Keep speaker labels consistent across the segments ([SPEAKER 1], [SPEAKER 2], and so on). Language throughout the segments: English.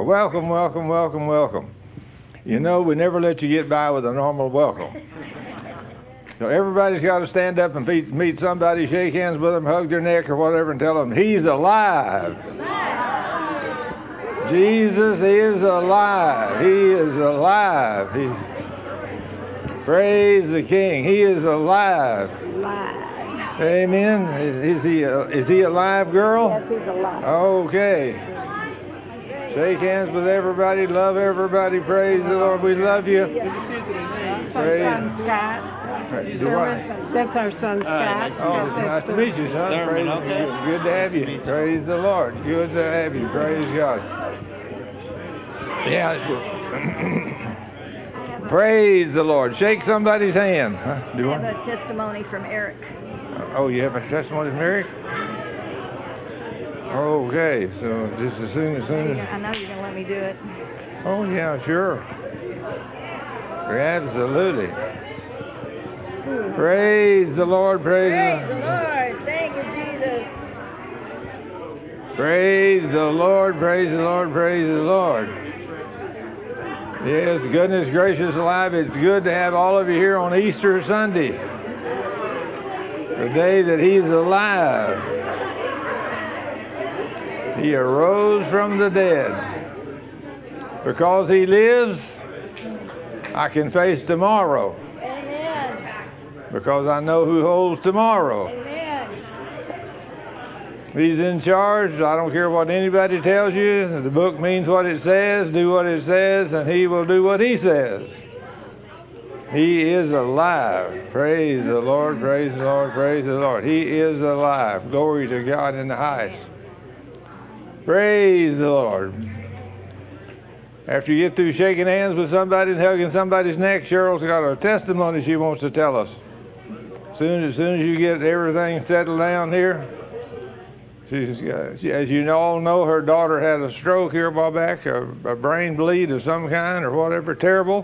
[SPEAKER 1] welcome, welcome, welcome, welcome. You know, we never let you get by with a normal welcome. So everybody's got to stand up and meet somebody, shake hands with them, hug their neck or whatever, and tell them, He's alive. Jesus is alive. He is alive. Praise the King. He is alive. Amen. Is he alive, girl?
[SPEAKER 2] Yes, he's alive.
[SPEAKER 1] Okay. Shake hands with everybody. Love everybody. Praise the Lord. We love you.
[SPEAKER 2] Praise. Our son Scott. That's our son Scott.
[SPEAKER 1] Oh, nice to meet you, son. Praise good to have you. Praise the Lord. Good to have you. Praise God. Yeah. Praise the Lord. Shake somebody's hand. Huh?
[SPEAKER 3] I have a testimony from Eric.
[SPEAKER 1] Oh, you have a testimony from Eric? Okay, so just as soon as...
[SPEAKER 3] I know you're going to let me do it.
[SPEAKER 1] Oh, yeah, sure. Absolutely. Praise the Lord, praise
[SPEAKER 3] the Lord. Thank you, Jesus.
[SPEAKER 1] Praise the Lord, praise the Lord, praise the Lord. Yes, goodness gracious alive. It's good to have all of you here on Easter Sunday. The day that He's alive. He arose from the dead. Because He lives, I can face tomorrow.
[SPEAKER 3] Amen.
[SPEAKER 1] Because I know who holds tomorrow.
[SPEAKER 3] Amen.
[SPEAKER 1] He's in charge. I don't care what anybody tells you. The book means what it says. Do what it says, and He will do what He says. He is alive. Praise the Lord, praise the Lord, praise the Lord. He is alive. Glory to God in the highest. Praise the Lord. After you get through shaking hands with somebody and hugging somebody's neck, Cheryl's got a testimony she wants to tell us. As soon as you get everything settled down here, as you all know, her daughter had a stroke here a while back, a brain bleed of some kind or whatever, terrible.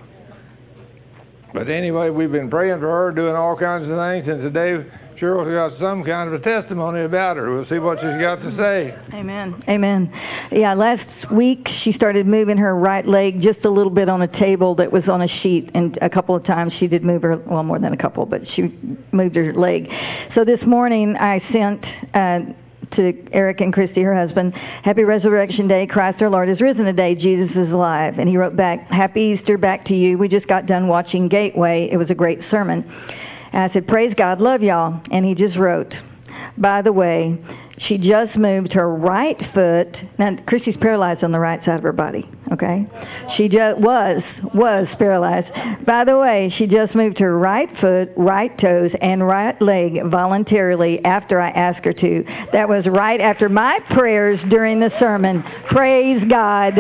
[SPEAKER 1] But anyway, we've been praying for her, doing all kinds of things, and today Cheryl's got some kind of a testimony about her. We'll see what she's got to say.
[SPEAKER 3] Amen. Amen. Yeah, last week she started moving her right leg just a little bit on a table that was on a sheet, and a couple of times she did move her, well, more than a couple, but she moved her leg. So this morning I sent to Eric and Christy, her husband, Happy Resurrection Day, Christ our Lord is risen today, Jesus is alive. And he wrote back, Happy Easter back to you. We just got done watching Gateway. It was a great sermon. And I said, praise God, love y'all. And he just wrote, by the way, she just moved her right foot. Now, Christy's paralyzed on the right side of her body, okay? She just was paralyzed. By the way, she just moved her right foot, right toes, and right leg voluntarily after I asked her to. That was right after my prayers during the sermon. Praise God.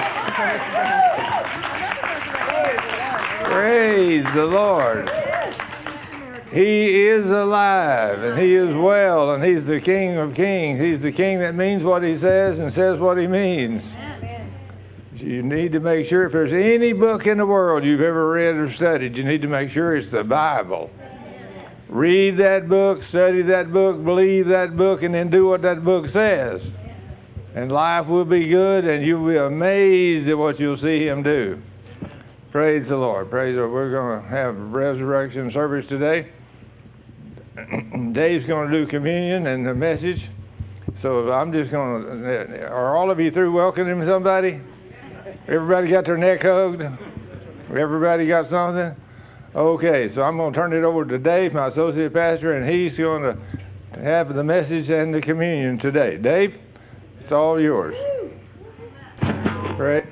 [SPEAKER 1] Praise the Lord. He is alive, and He is well, and He's the King of kings. He's the King that means what He says and says what He means. You need to make sure, if there's any book in the world you've ever read or studied, you need to make sure it's the Bible. Read that book, study that book, believe that book, and then do what that book says. And life will be good, and you'll be amazed at what you'll see Him do. Praise the Lord. Praise the Lord. We're going to have resurrection service today. Dave's going to do communion and the message. So I'm just going to... Are all of you through welcoming somebody? Everybody got their neck hugged? Everybody got something? Okay, so I'm going to turn it over to Dave, my associate pastor, and he's going to have the message and the communion today. Dave, it's all yours. Praise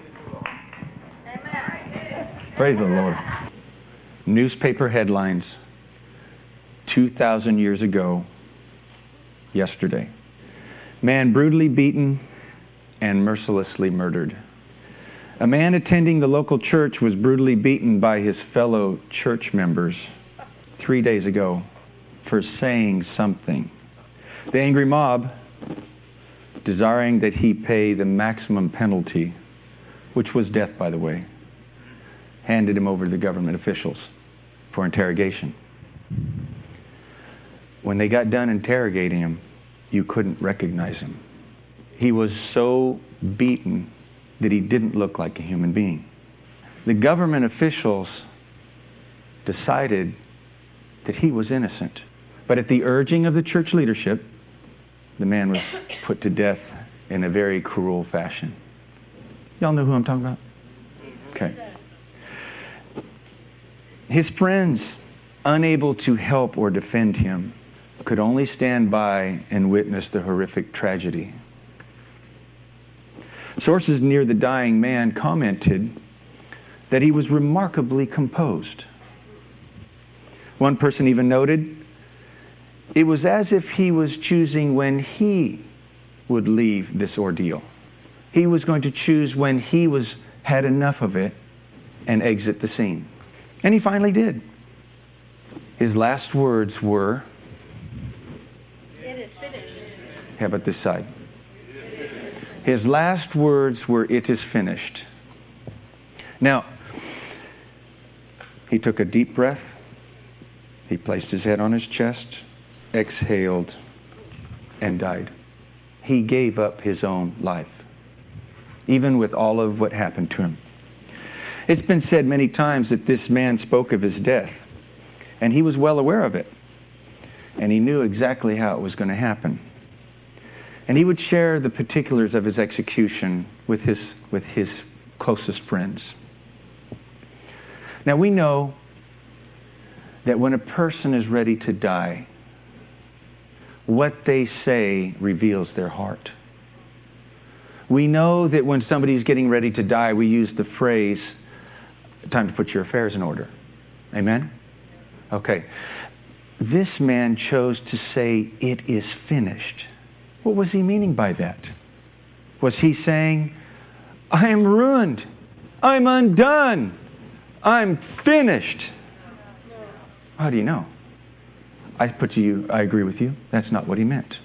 [SPEAKER 4] the Lord. Newspaper headlines 2,000 years ago, yesterday. Man brutally beaten and mercilessly murdered. A man attending the local church was brutally beaten by his fellow church members 3 days ago for saying something. The angry mob, desiring that he pay the maximum penalty, which was death, by the way, handed him over to the government officials for interrogation. When they got done interrogating him, you couldn't recognize him. He was so beaten that he didn't look like a human being. The government officials decided that he was innocent. But at the urging of the church leadership, the man was put to death in a very cruel fashion. Y'all know who I'm talking about? Okay. His friends, unable to help or defend him, could only stand by and witness the horrific tragedy. Sources near the dying man commented that he was remarkably composed. One person even noted, it was as if he was choosing when he would leave this ordeal. He was going to choose when he had enough of it and exit the scene. And he finally did. His last words were, "It is finished." How about this side? His last words were, "It is finished." Now, he took a deep breath. He placed his head on his chest, exhaled, and died. He gave up his own life, even with all of what happened to him. It's been said many times that this man spoke of his death, and he was well aware of it, and he knew exactly how it was going to happen. And he would share the particulars of his execution with his closest friends. Now we know that when a person is ready to die, what they say reveals their heart. We know that when somebody's getting ready to die, we use the phrase, "Time to put your affairs in order." Amen? Okay. This man chose to say, "It is finished." What was he meaning by that? Was he saying, "I am ruined. I'm undone. I'm finished"? How do you know? I put to you, I agree with you. That's not what he meant.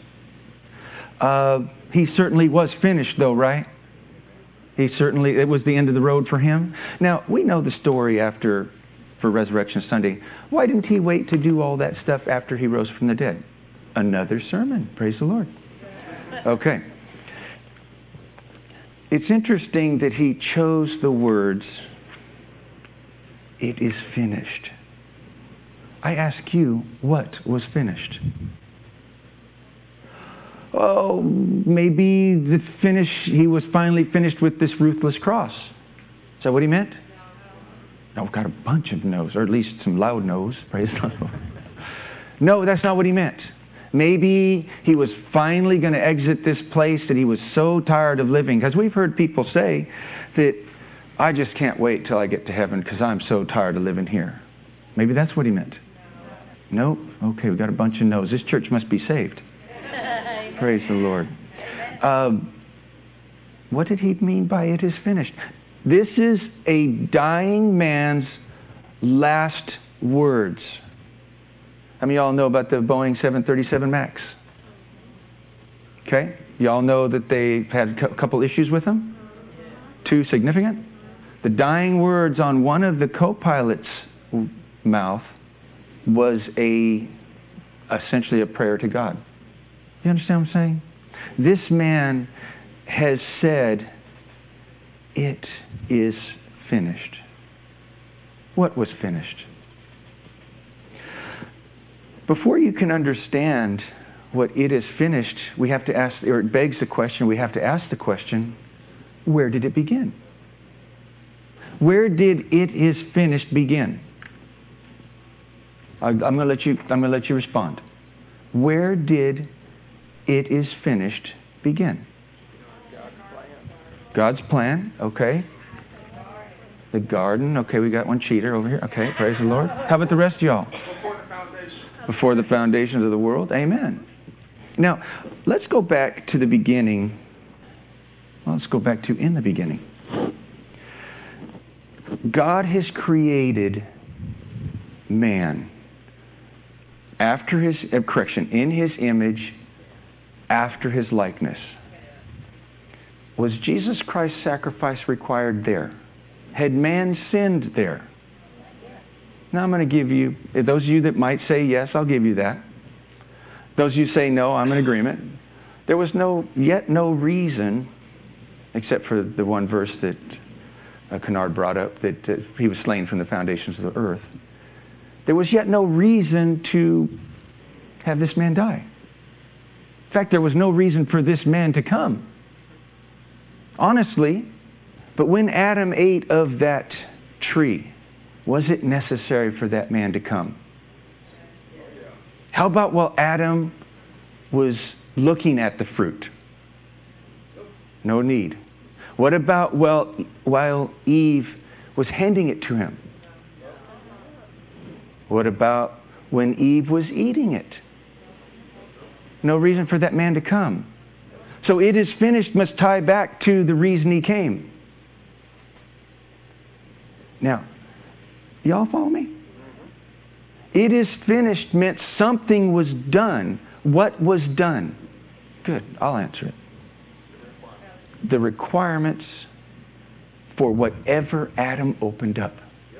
[SPEAKER 4] He certainly was finished though, right? It was the end of the road for him. Now, we know the story for Resurrection Sunday. Why didn't he wait to do all that stuff after he rose from the dead? Another sermon. Praise the Lord. Okay. It's interesting that he chose the words, "It is finished." I ask you, what was finished? Oh, maybe he was finally finished with this ruthless cross. Is that what he meant? No, we've got a bunch of no's, or at least some loud no's. Praise the Lord. No, that's not what he meant. Maybe he was finally going to exit this place that he was so tired of living. Because we've heard people say that, "I just can't wait till I get to heaven because I'm so tired of living here." Maybe that's what he meant. Nope. Okay, we've got a bunch of no's. This church must be saved. Praise the Lord. What did he mean by "it is finished"? This is a dying man's last words. How many of y'all know about the Boeing 737 MAX? Okay. Y'all know that they had a couple issues with them? Too significant? The dying words on one of the co-pilot's mouth was essentially a prayer to God. You understand what I'm saying? This man has said, "It is finished." What was finished? Before you can understand what "it is finished," we have to ask, or it begs the question, we have to ask the question, where did it begin? Where did "it is finished" begin? I'm going to let you respond. Where did "it is finished" begin? God's plan. Okay. The garden. Okay, we got one cheater over here. Okay, praise the Lord. How about the rest of y'all? Before the foundations of the world. Amen. Now, let's go back to the beginning. Well, let's go back to in the beginning. God has created man in his image, after his likeness. Was Jesus Christ's sacrifice required there? Had man sinned there? Now I'm going to give you, those of you that might say yes, I'll give you that. Those of you say no, I'm in agreement. There was no reason except for the one verse that Kennard brought up, that he was slain from the foundations of the earth. There was yet no reason to have this man die. In fact, there was no reason for this man to come. Honestly, but when Adam ate of that tree, was it necessary for that man to come? How about while Adam was looking at the fruit? No need. What about while Eve was handing it to him? What about when Eve was eating it? No reason for that man to come. So it is finished must tie back to the reason he came. Now, y'all follow me? It is finished meant something was done. What was done? Good, I'll answer it. The requirements for whatever Adam opened up.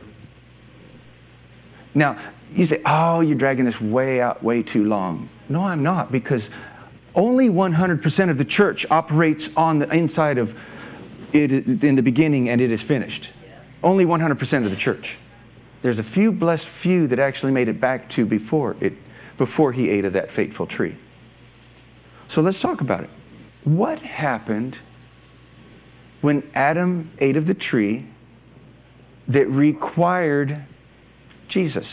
[SPEAKER 4] Now, you say, oh, you're dragging this way too long. No, I'm not, because only 100% of the church operates on the inside of it in the beginning and it is finished. Only 100% of the church. There's a few blessed few that actually made it back to before he ate of that fateful tree. So let's talk about it. What happened when Adam ate of the tree that required Jesus?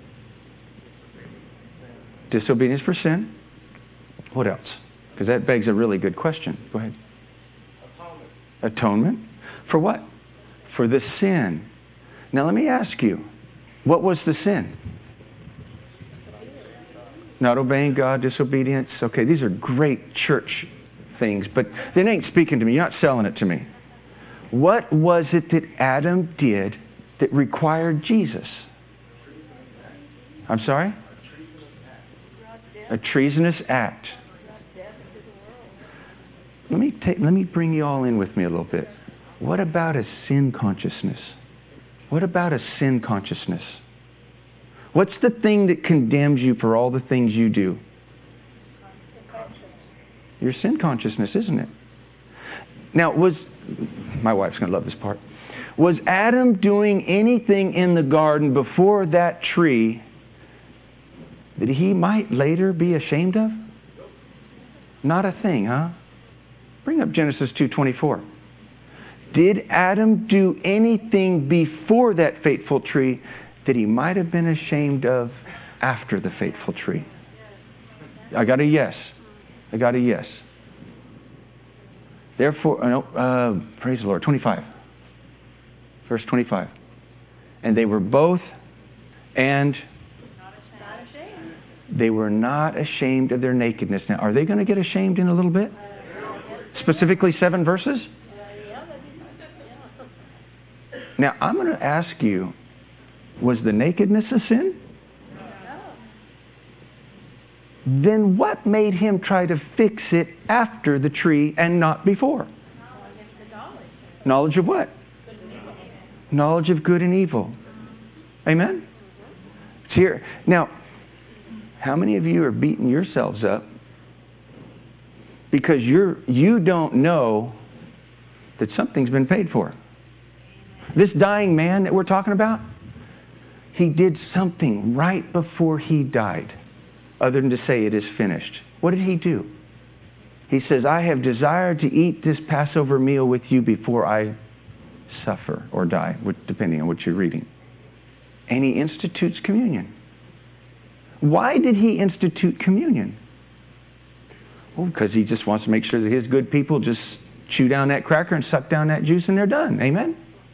[SPEAKER 4] Disobedience for sin. What else? Because that begs a really good question. Go ahead. Atonement. For what? For the sin. Now let me ask you, what was the sin? Not obeying God, disobedience. Okay, these are great church things, but they ain't speaking to me. You're not selling it to me. What was it that Adam did that required Jesus? I'm sorry? A treasonous act. Let me bring you all in with me a little bit. What about a sin consciousness? What about a sin consciousness? What's the thing that condemns you for all the things you do? Your sin consciousness, isn't it? Now, my wife's going to love this part. Was Adam doing anything in the garden before that tree that he might later be ashamed of? Not a thing, huh? Bring up Genesis 2:24. Did Adam do anything before that fateful tree that he might have been ashamed of after the fateful tree? I got a yes. I got a yes. Therefore, praise the Lord, 25. Verse 25. And they were both, and they were not ashamed of their nakedness. Now, are they going to get ashamed in a little bit? Specifically 7 verses? Now, I'm going to ask you, was the nakedness a sin? Then what made him try to fix it after the tree and not before? Knowledge of what? Knowledge of good and evil. Amen? It's here. Now, how many of you are beating yourselves up because you don't know that something's been paid for? This dying man that we're talking about, he did something right before he died, other than to say it is finished. What did he do? He says, I have desired to eat this Passover meal with you before I suffer or die, depending on what you're reading. And he institutes communion. Why did he institute communion? Well, because he just wants to make sure that his good people just chew down that cracker and suck down that juice and they're done. Amen?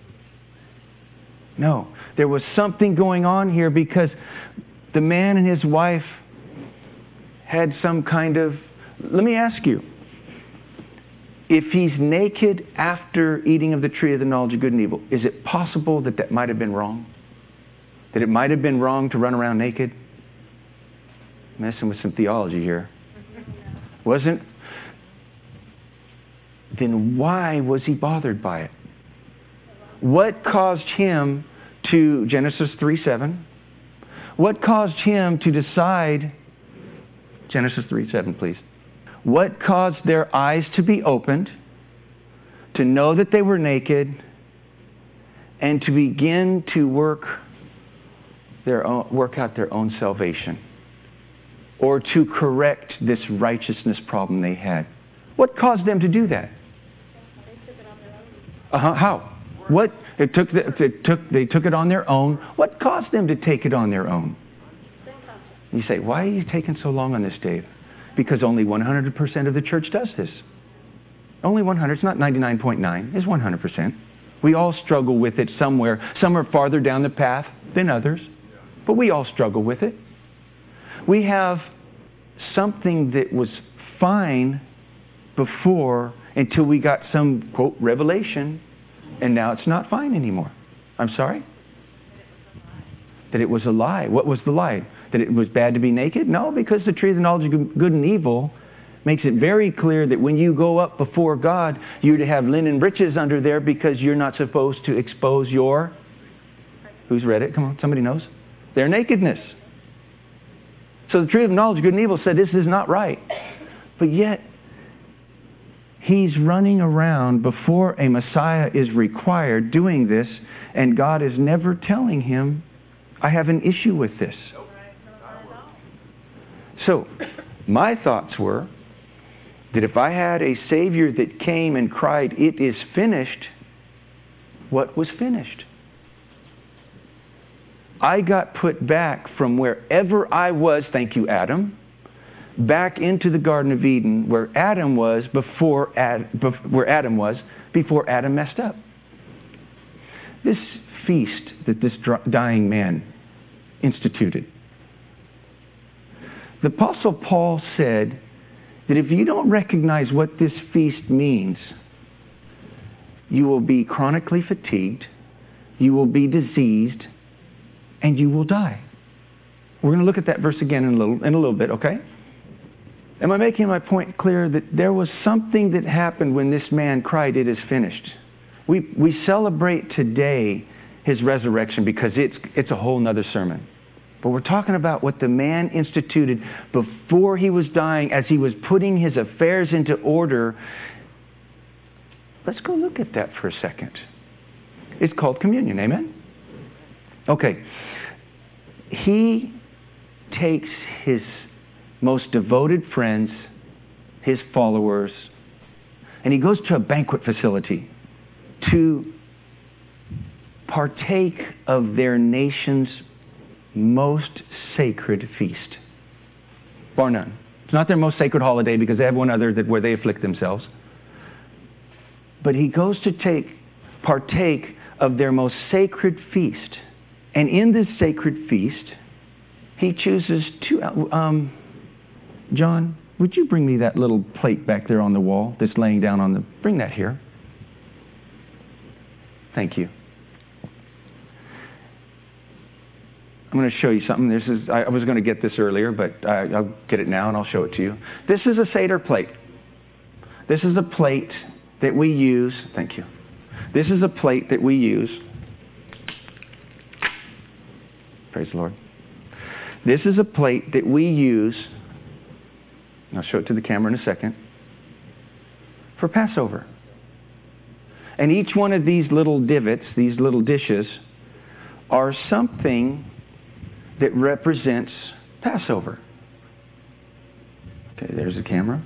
[SPEAKER 4] No. There was something going on here because the man and his wife had some kind of... Let me ask you. If he's naked after eating of the tree of the knowledge of good and evil, is it possible that that might have been wrong? That it might have been wrong to run around naked? Messing with some theology here. Wasn't? Then why was he bothered by it? What caused him to, Genesis 3:7, what caused him to decide, Genesis 3:7 please, what caused their eyes to be opened to know that they were naked, and to begin to work out their own salvation, or to correct this righteousness problem they had. What caused them to do that? How? What? They took it on their own. What caused them to take it on their own? You say, why are you taking so long on this, Dave? Because only 100% of the church does this. Only 100. It's not 99.9. It's 100%. We all struggle with it somewhere. Some are farther down the path than others, but we all struggle with it. We have something that was fine before until we got some, quote, revelation, and now it's not fine anymore. I'm sorry? That it was a lie. What was the lie? That it was bad to be naked? No, because the tree of the knowledge of good and evil makes it very clear that when you go up before God, you're to have linen breeches under there because you're not supposed to expose your... Who's read it? Come on, somebody knows. Their nakedness. So the tree of knowledge of good and evil said this is not right. But yet, he's running around before a Messiah is required doing this, and God is never telling him, I have an issue with this. So, my thoughts were that if I had a Savior that came and cried, it is finished, what was finished? I got put back from wherever I was, thank you, Adam, back into the Garden of Eden where Adam was before Adam messed up. This feast that this dying man instituted. The Apostle Paul said that if you don't recognize what this feast means, you will be chronically fatigued, you will be diseased, and you will die. We're going to look at that verse again in a little bit, okay? Am I making my point clear that there was something that happened when this man cried, it is finished? We celebrate today his resurrection because it's a whole nother sermon. But we're talking about what the man instituted before he was dying as he was putting his affairs into order. Let's go look at that for a second. It's called communion, amen? Okay. He takes his most devoted friends, his followers, and he goes to a banquet facility to partake of their nation's most sacred feast. Bar none. It's not their most sacred holiday because they have one other where they afflict themselves. But he goes to partake of their most sacred feast. And in this sacred feast, he chooses two... John, would you bring me that little plate back there on the wall that's laying down on the... Bring that here. Thank you. I'm going to show you something. I was going to get this earlier, but I'll get it now and I'll show it to you. This is a Seder plate. This is a plate that we use. Thank you. This is a plate that we use. Praise the Lord. This is a plate that we use. I'll show it to the camera in a second. For Passover. And each one of these little divots, these little dishes, are something that represents Passover. Okay, there's the camera.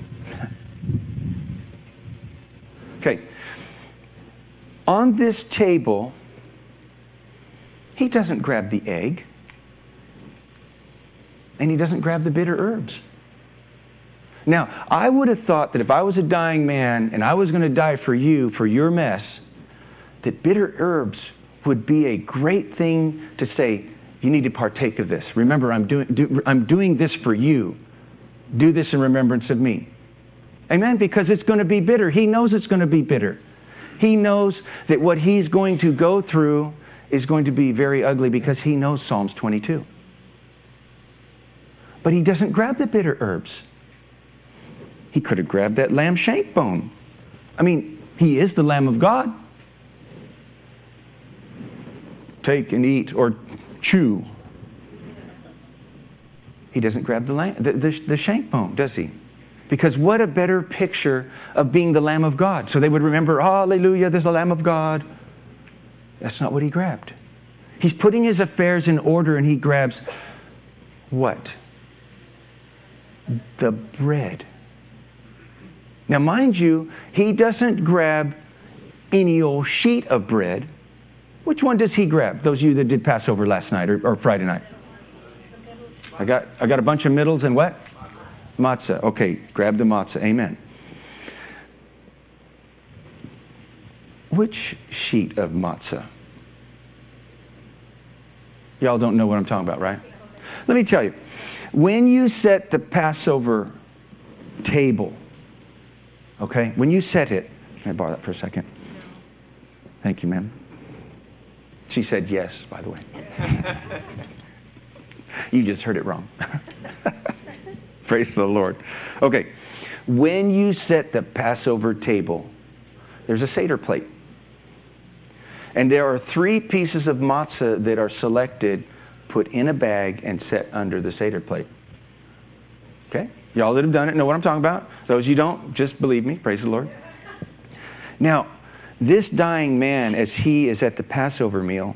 [SPEAKER 4] Okay. On this table, he doesn't grab the egg, and he doesn't grab the bitter herbs. Now, I would have thought that if I was a dying man and I was going to die for you, for your mess, that bitter herbs would be a great thing to say, you need to partake of this. Remember, I'm doing this for you. Do this in remembrance of me. Amen? Because it's going to be bitter. He knows it's going to be bitter. He knows that what he's going to go through is going to be very ugly because he knows Psalms 22. But he doesn't grab the bitter herbs. He could have grabbed that lamb shank bone. I mean, he is the Lamb of God. Take and eat or chew. He doesn't grab the shank bone, does he? Because what a better picture of being the Lamb of God. So they would remember, hallelujah, there's the Lamb of God. That's not what he grabbed. He's putting his affairs in order, and he grabs what? The bread. Now, mind you, he doesn't grab any old sheet of bread. Which one does he grab? Those of you that did Passover last night or Friday night. I got a bunch of middles and what? Matzah. Okay, grab the matzah. Amen. Which sheet of matzah? Y'all don't know what I'm talking about, right? Let me tell you. When you set the Passover table, okay, when you set it, can I borrow that for a second? Thank you, ma'am. She said yes, by the way. You just heard it wrong. Praise the Lord. Okay, when you set the Passover table, there's a Seder plate. And there are 3 pieces of matzah that are selected, put in a bag, and set under the Seder plate. Okay? Y'all that have done it know what I'm talking about. Those you don't, just believe me. Praise the Lord. Now, this dying man, as he is at the Passover meal,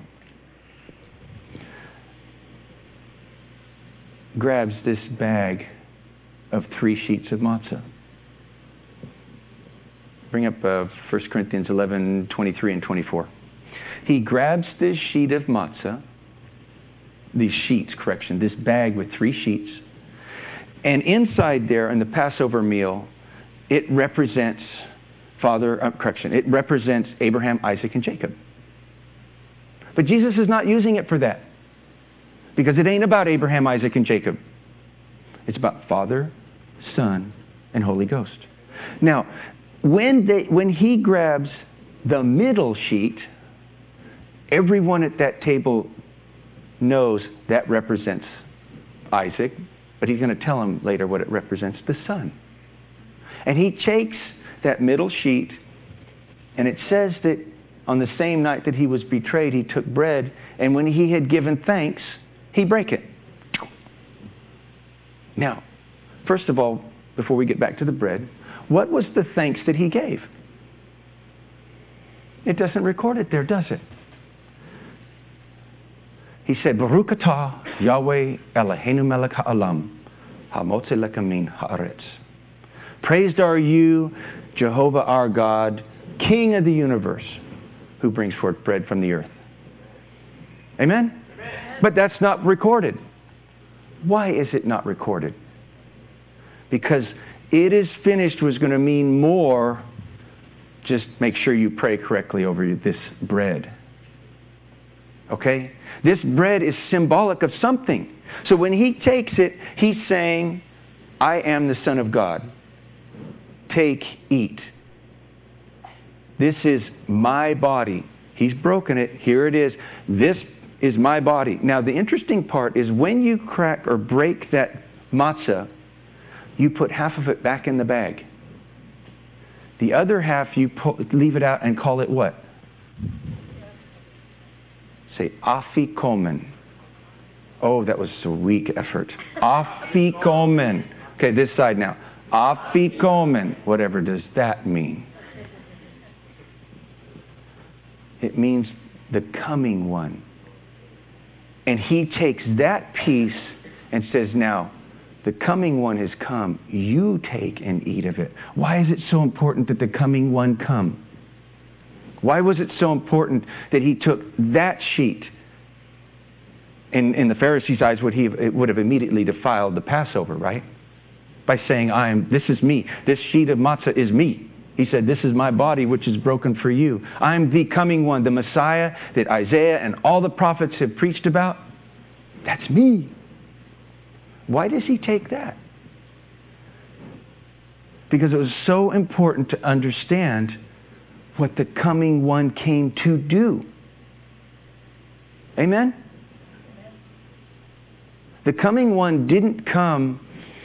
[SPEAKER 4] grabs this bag of 3 sheets of matzah. Bring up 1 Corinthians 11, 23 and 24. He grabs this sheet of matzah, this bag with 3 sheets, and inside there in the Passover meal, it represents it represents Abraham, Isaac, and Jacob. But Jesus is not using it for that, because it ain't about Abraham, Isaac, and Jacob. It's about Father, Son, and Holy Ghost. Now, when he grabs the middle sheet, everyone at that table knows that represents Isaac, but he's going to tell him later what it represents, the Son. And he takes that middle sheet, and it says that on the same night that he was betrayed, he took bread, and when he had given thanks, he brake it. Now, first of all, before we get back to the bread, what was the thanks that he gave? It doesn't record it there, does it? He said, Baruch atah Yahweh Eloheinu melech ha'olam, ha'motze lekamin ha'aretz. Praised are you, Jehovah our God, King of the universe, who brings forth bread from the earth. Amen? But that's not recorded. Why is it not recorded? Because it is finished was going to mean more. Just make sure you pray correctly over this bread. Okay? This bread is symbolic of something. So when he takes it, he's saying, I am the Son of God. Take, eat. This is my body. He's broken it. Here it is. This is my body. Now, the interesting part is when you crack or break that matzah, you put half of it back in the bag. The other half, you leave it out and call it what? Say, afikomen. Oh, that was a weak effort. Afikomen. Okay, this side now. Afikomen. Whatever does that mean? It means the coming one. And he takes that piece and says, now, the coming one has come. You take and eat of it. Why is it so important that the coming one come? Why was it so important that he took that sheet? In the Pharisees' eyes, it would have immediately defiled the Passover, right? By saying, this is me. This sheet of matzah is me. He said, this is my body which is broken for you. I'm the coming one, the Messiah that Isaiah and all the prophets have preached about. That's me. Why does he take that? Because it was so important to understand what the coming one came to do. Amen? The coming one didn't come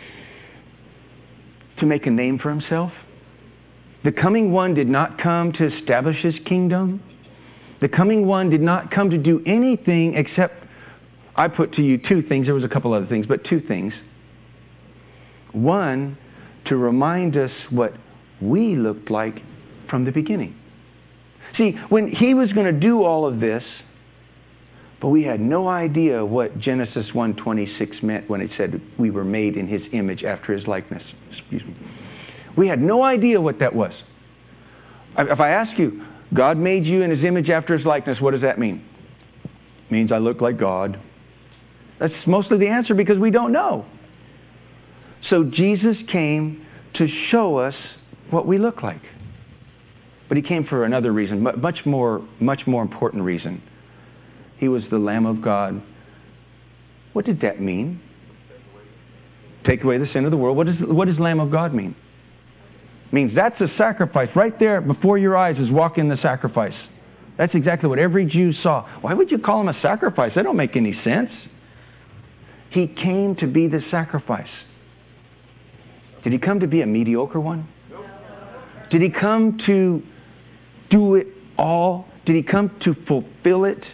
[SPEAKER 4] to make a name for himself. The coming one did not come to establish his kingdom. The coming one did not come to do anything except, I put to you 2 things. There was a couple other things, but 2 things. One, to remind us what we looked like from the beginning. See, when He was going to do all of this, but we had no idea what Genesis 1:26 meant when it said we were made in His image after His likeness. Excuse me. We had no idea what that was. If I ask you, God made you in His image after His likeness, what does that mean? It means I look like God. That's mostly the answer because we don't know. So Jesus came to show us what we look like. But He came for another reason, much more important reason. He was the Lamb of God. What did that mean? Take away the sin of the world. What does Lamb of God mean? It means that's a sacrifice. Right there before your eyes is walking the sacrifice. That's exactly what every Jew saw. Why would you call Him a sacrifice? That don't make any sense. He came to be the sacrifice. Did He come to be a mediocre one? Did He come to do it all? Did He come to fulfill it?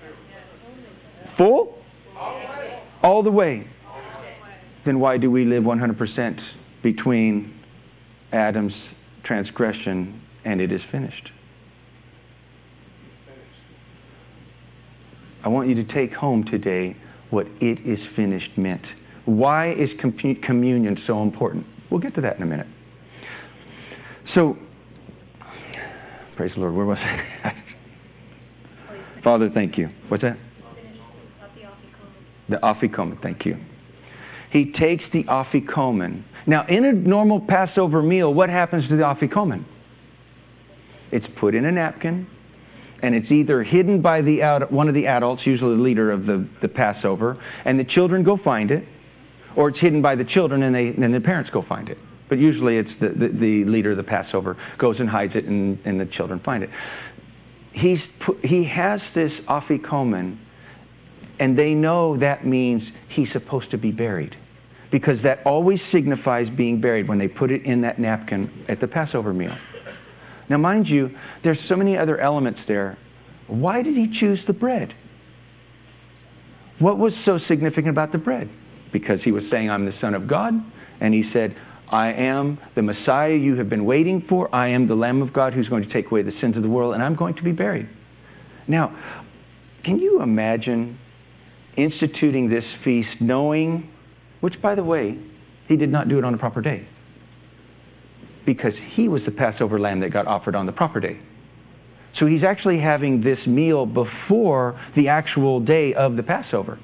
[SPEAKER 4] Full? All the way. Then why do we live 100% between Adam's transgression and it is finished? I want you to take home today what it is finished meant. Why is communion so important? We'll get to that in a minute. So, praise the Lord. Where was I? Father, thank you. What's that? The afikomen. Thank you. He takes the afikomen. Now, in a normal Passover meal, what happens to the afikomen? It's put in a napkin, and it's either hidden by one of the adults, usually the leader of the Passover, and the children go find it, or it's hidden by the children and the parents go find it. But usually it's the leader of the Passover goes and hides it, and the children find it. He has this afikomen, and they know that means he's supposed to be buried, because that always signifies being buried when they put it in that napkin at the Passover meal. Now, mind you, there's so many other elements there. Why did He choose the bread? What was so significant about the bread? Because He was saying, I'm the Son of God, and He said, I am the Messiah you have been waiting for. I am the Lamb of God who's going to take away the sins of the world, and I'm going to be buried. Now, can you imagine instituting this feast knowing, which, by the way, He did not do it on a proper day, because He was the Passover lamb that got offered on the proper day. So He's actually having this meal before the actual day of the Passover.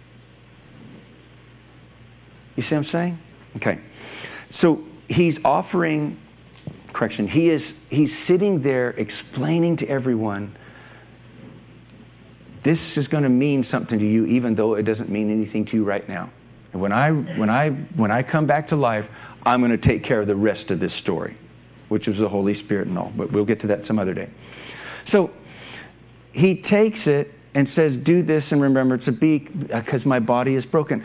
[SPEAKER 4] You see what I'm saying? Okay. So He's offering correction. He's sitting there explaining to everyone, this is going to mean something to you, even though it doesn't mean anything to you right now. And when I come back to life, I'm going to take care of the rest of this story, which is the Holy Spirit and all. But we'll get to that some other day. So He takes it and says, do this in remembrance of me, because my body is broken.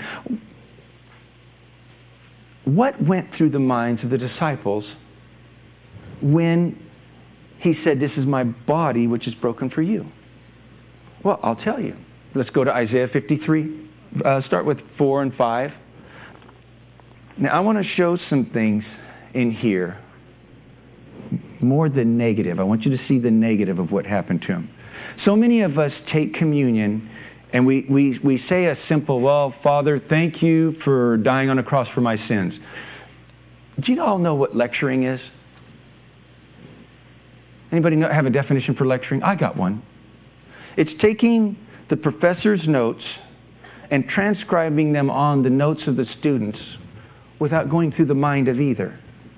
[SPEAKER 4] What went through the minds of the disciples when He said, this is my body which is broken for you? Well, I'll tell you. Let's go to Isaiah 53. Start with 4 and 5. Now, I want to show some things in here, more than negative. I want you to see the negative of what happened to Him. So many of us take communion and we say a simple, well, Father, thank you for dying on a cross for my sins. Do you all know what lecturing is? Anybody have a definition for lecturing? I got one. It's taking the professor's notes and transcribing them on the notes of the students without going through the mind of either.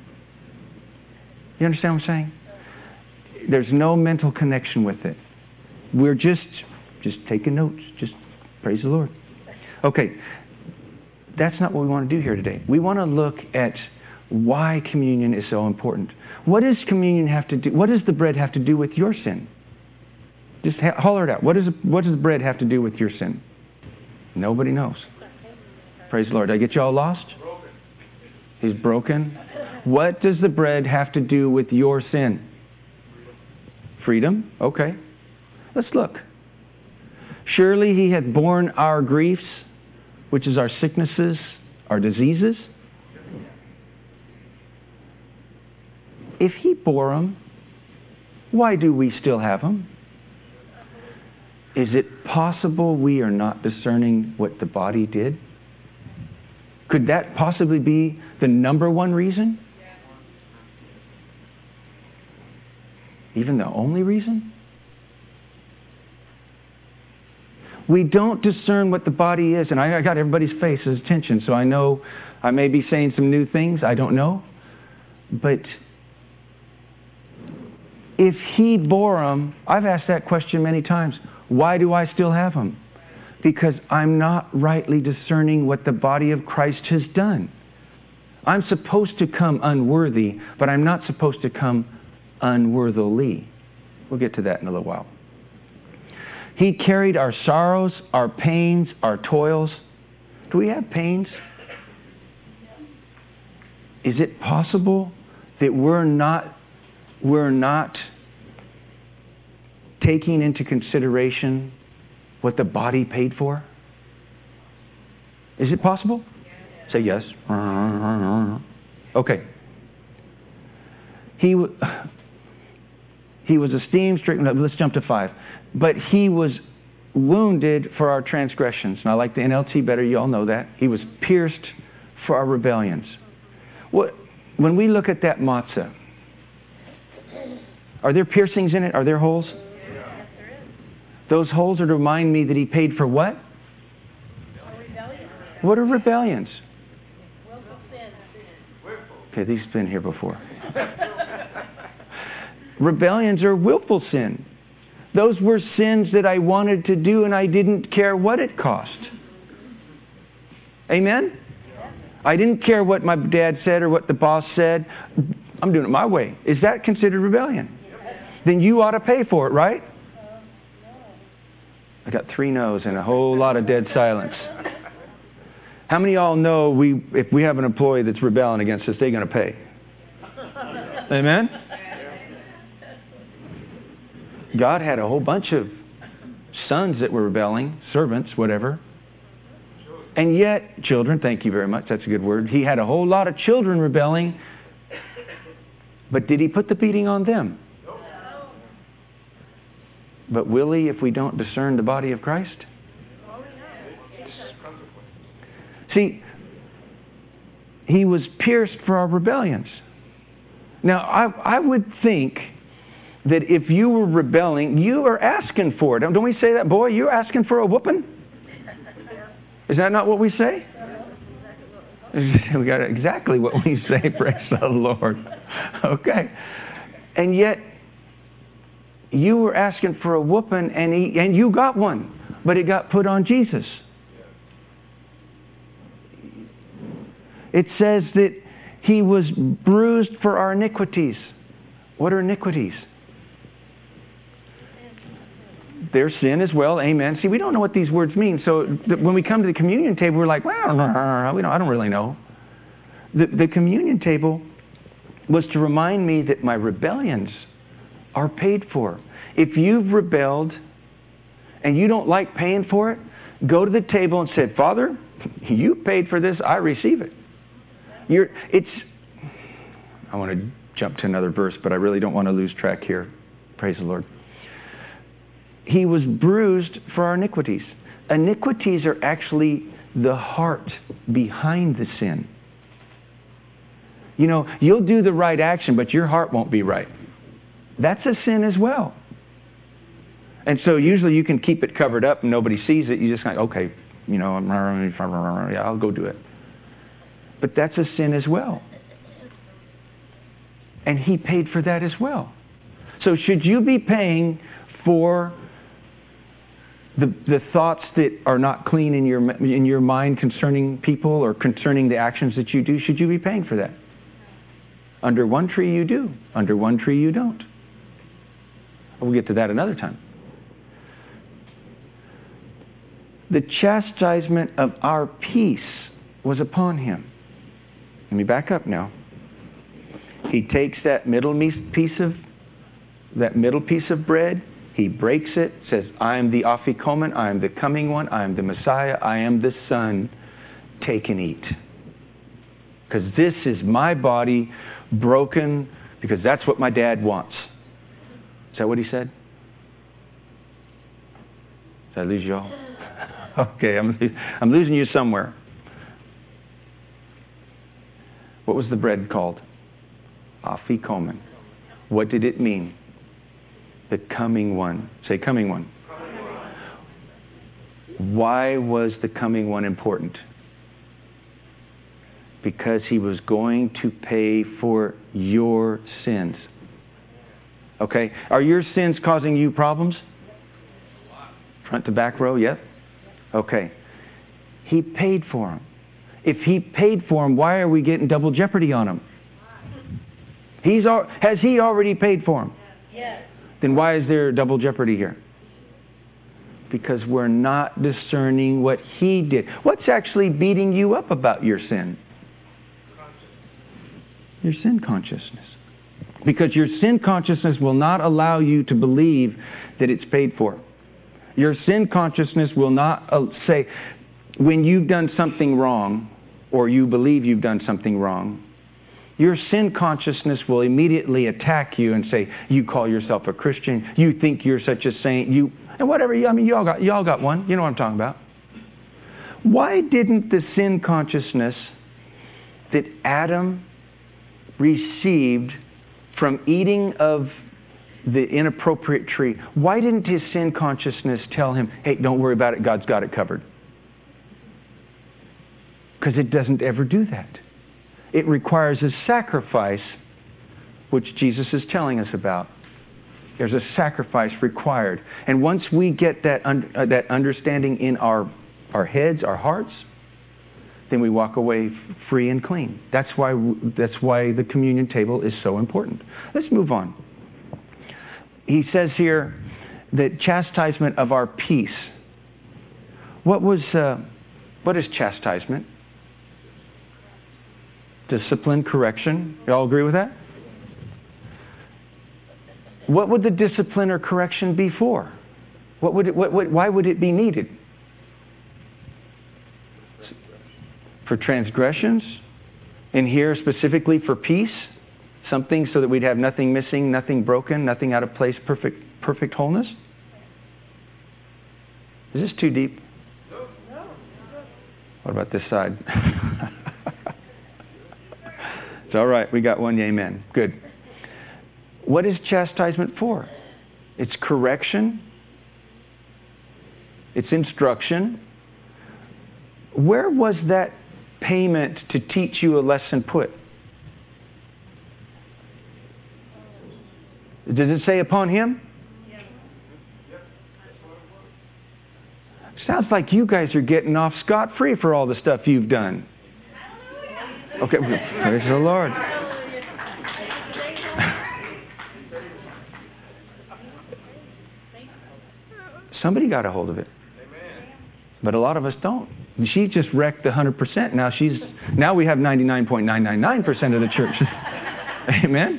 [SPEAKER 4] You understand what I'm saying? There's no mental connection with it. We're just taking notes. Just praise the Lord. Okay, that's not what we want to do here today. We want to look at why communion is so important. What does communion have to do? What does the bread have to do with your sin? Just holler it out. What does the bread have to do with your sin? Nobody knows. Praise the Lord. Did I get you all lost? He's broken. What does the bread have to do with your sin? Freedom. Okay. Let's look. Surely He hath borne our griefs, which is our sicknesses, our diseases. if he bore them, why do we still have them? Is it possible we are not discerning what the body did? Could that possibly be the number one reason? Even the only reason? We don't discern what the body is. And I got everybody's faces attention, so I know I may be saying some new things. I don't know. But if he bore them, I've asked that question many times. Why do I still have them? Because I'm not rightly discerning what the body of Christ has done. I'm supposed to come unworthy, but I'm not supposed to come unworthily. We'll get to that in a little while. He carried our sorrows, our pains, our toils. Do we have pains? Is it possible that we're not taking into consideration what the body paid for? Is it possible? Say yes. Okay. He was esteemed, stricken. Let's jump to 5. But he was wounded for our transgressions. And I like the NLT better. You all know that. He was pierced for our rebellions. When we look at that matzah, are there piercings in it? Are there holes? Those holes are to remind me that he paid for what? What are rebellions? Okay, these have been here before. Rebellions are willful sin. Those were sins that I wanted to do and I didn't care what it cost. Amen? I didn't care what my dad said or what the boss said. I'm doing it my way. Is that considered rebellion? Then you ought to pay for it, right? I got 3 no's and a whole lot of dead silence. How many of y'all know if we have an employee that's rebelling against us, they're going to pay? Amen? God had a whole bunch of sons that were rebelling, servants, whatever. And yet, children, thank you very much, that's a good word. He had a whole lot of children rebelling, but did he put the beating on them? But will he if we don't discern the body of Christ? See, he was pierced for our rebellions. Now, I would think that if you were rebelling, you are asking for it. Don't we say that? Boy, you're asking for a whooping? Is that not what we say? We got exactly what we say, praise the Lord. Okay. And yet, you were asking for a whooping, and you got one, but it got put on Jesus. It says that he was bruised for our iniquities. What are iniquities? Their sin as well, amen. See, we don't know what these words mean. So when we come to the communion table, we're like, well, I don't really know. The communion table was to remind me that my rebellions are paid for. If you've rebelled and you don't like paying for it, go to the table and say, Father, you paid for this, I receive it. I want to jump to another verse, but I really don't want to lose track here. Praise the Lord. He was bruised for our iniquities. Iniquities are actually the heart behind the sin. You know, you'll do the right action, but your heart won't be right. That's a sin as well. And so usually you can keep it covered up and nobody sees it. You just kind of, okay, you know, yeah, I'll go do it. But that's a sin as well. And he paid for that as well. So should you be paying for the thoughts that are not clean in your mind concerning people or concerning the actions that you do? Should you be paying for that? Under one tree you do. Under one tree you don't. We'll get to that another time. The chastisement of our peace was upon him. Let me back up now. He takes that middle piece of bread, he breaks it, says, I am the Afikomen, I am the coming one, I am the Messiah, I am the Son. Take and eat. Because this is my body broken because that's what my dad wants. Is that what he said? Did I lose you all? Okay, I'm losing you somewhere. What was the bread called? Afikomen. What did it mean? The coming one. Say coming one. Why was the coming one important? Because he was going to pay for your sins. Okay? Are your sins causing you problems? Front to back row, yep. Okay. He paid for them. If he paid for them, why are we getting double jeopardy on him? Has he already paid for them? Yes. Then why is there double jeopardy here? Because we're not discerning what he did. What's actually beating you up about your sin? Your sin consciousness. Because your sin consciousness will not allow you to believe that it's paid for. Your sin consciousness will not say, when you've done something wrong, or you believe you've done something wrong, your sin consciousness will immediately attack you and say, you call yourself a Christian, you think you're such a saint, and whatever. I mean, you all got one. You know what I'm talking about. Why didn't the sin consciousness that Adam received from eating of the inappropriate tree, why didn't his sin consciousness tell him, hey, don't worry about it, God's got it covered? Because it doesn't ever do that. It requires a sacrifice, which Jesus is telling us about. There's a sacrifice required. And once we get that understanding in our heads, our hearts, then we walk away free and clean. That's why the communion table is so important. Let's move on. He says here that chastisement of our peace. What is chastisement? Discipline, correction. You all agree with that? What would the discipline or correction be for? Why would it be needed? For transgressions? And here specifically for peace? Something so that we'd have nothing missing, nothing broken, nothing out of place, perfect wholeness? Is this too deep? No. What about this side? It's all right. We got one amen. Good. What is chastisement for? It's correction. It's instruction. Where was that payment to teach you a lesson put? Does it say upon him? Sounds like you guys are getting off scot-free for all the stuff you've done. Okay, praise the Lord. Somebody got a hold of it. But a lot of us don't. She just wrecked 100%. Now we have 99.999% of the church. Amen?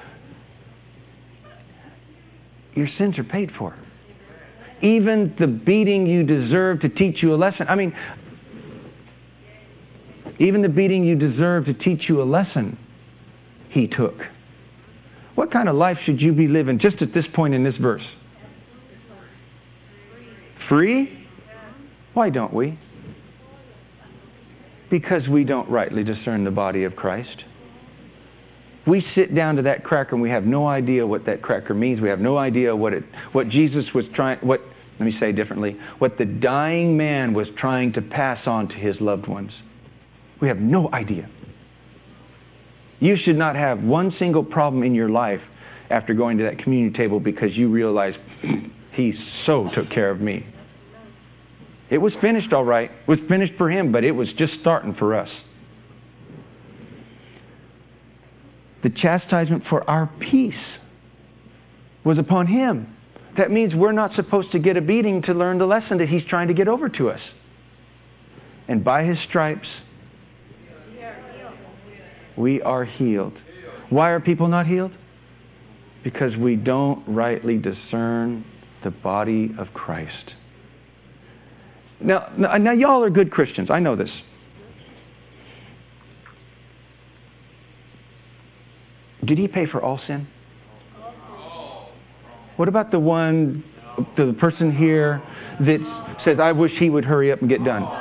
[SPEAKER 4] Your sins are paid for. Even the beating you deserve to teach you a lesson. I mean, even the beating you deserve to teach you a lesson, he took. What kind of life should you be living just at this point in this verse? Free? Why don't we? Because we don't rightly discern the body of Christ. We sit down to that cracker and we have no idea what that cracker means. We have no idea what Jesus was trying, let me say differently, what the dying man was trying to pass on to his loved ones. We have no idea. You should not have one single problem in your life after going to that communion table because you realize he so took care of me. It was finished all right. It was finished for him, but it was just starting for us. The chastisement for our peace was upon him. That means we're not supposed to get a beating to learn the lesson that he's trying to get over to us. And by his stripes, we are healed. Why are people not healed? Because we don't rightly discern the body of Christ. Now y'all are good Christians. I know this. Did he pay for all sin? What about the person here that says, I wish he would hurry up and get done?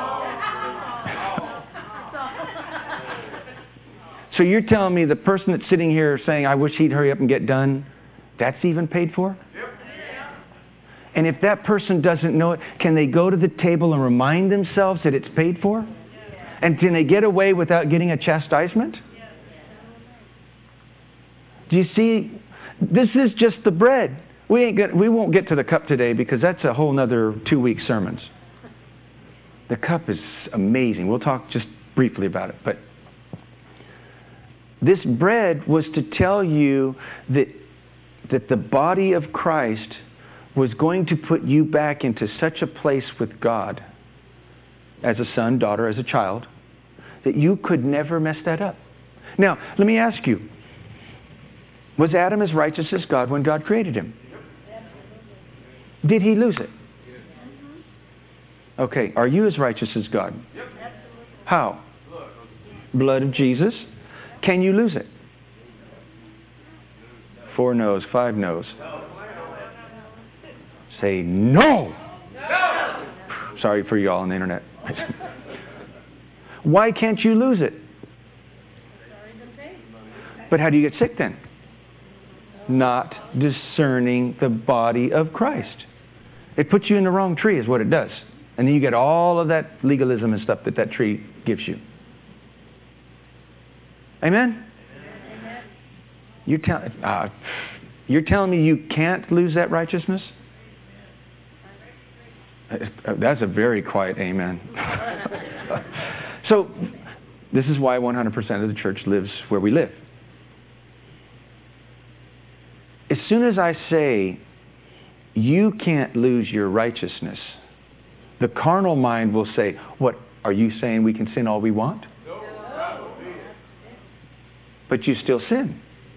[SPEAKER 4] So you're telling me the person that's sitting here saying, I wish he'd hurry up and get done, that's even paid for? And if that person doesn't know it, can they go to the table and remind themselves that it's paid for? And can they get away without getting a chastisement? Do you see? This is just the bread. We won't get to the cup today because that's a whole nother 2-week sermons. The cup is amazing. We'll talk just briefly about it. But this bread was to tell you that the body of Christ was going to put you back into such a place with God as a son, daughter, as a child, that you could never mess that up. Now, let me ask you, was Adam as righteous as God when God created him? Did he lose it? Okay, are you as righteous as God? How? Blood of Jesus. Can you lose it? 4 no's, 5 no's. Say no. Sorry for y'all on the internet. Why can't you lose it? But how do you get sick then? Not discerning the body of Christ. It puts you in the wrong tree is what it does. And then you get all of that legalism and stuff that tree gives you. Amen? You're telling me you can't lose that righteousness? That's a very quiet amen. So, this is why 100% of the church lives where we live. As soon as I say, you can't lose your righteousness, the carnal mind will say, what, are you saying we can sin all we want? But you still sin.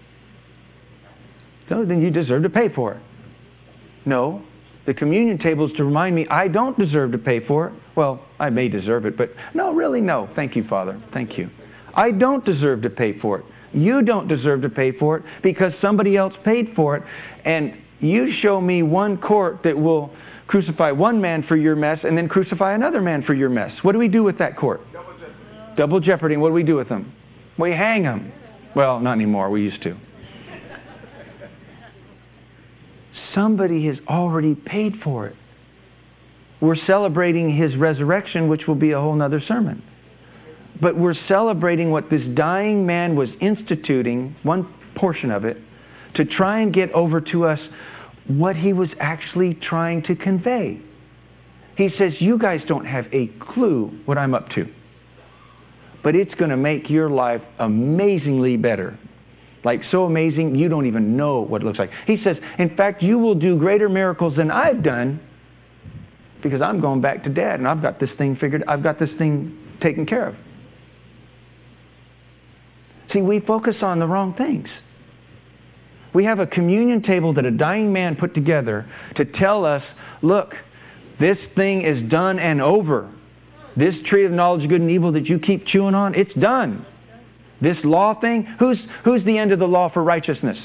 [SPEAKER 4] So then you deserve to pay for it. No. The communion table is to remind me I don't deserve to pay for it. Well, I may deserve it, but no, really, no. Thank you, Father. Thank you. I don't deserve to pay for it. You don't deserve to pay for it because somebody else paid for it. And you show me one court that will crucify one man for your mess and then crucify another man for your mess. What do we do with that court? Double jeopardy. And what do we do with them? We hang them. Well, not anymore. We used to. Somebody has already paid for it. We're celebrating his resurrection, which will be a whole other sermon. But we're celebrating what this dying man was instituting, one portion of it, to try and get over to us what he was actually trying to convey. He says, you guys don't have a clue what I'm up to. But it's going to make your life amazingly better. Like so amazing, you don't even know what it looks like. He says, in fact, you will do greater miracles than I've done because I'm going back to Dad and I've got this thing figured, I've got this thing taken care of. See, we focus on the wrong things. We have a communion table that a dying man put together to tell us, look, this thing is done and over. This tree of knowledge of good and evil that you keep chewing on, it's done. This law thing, who's the end of the law for righteousness?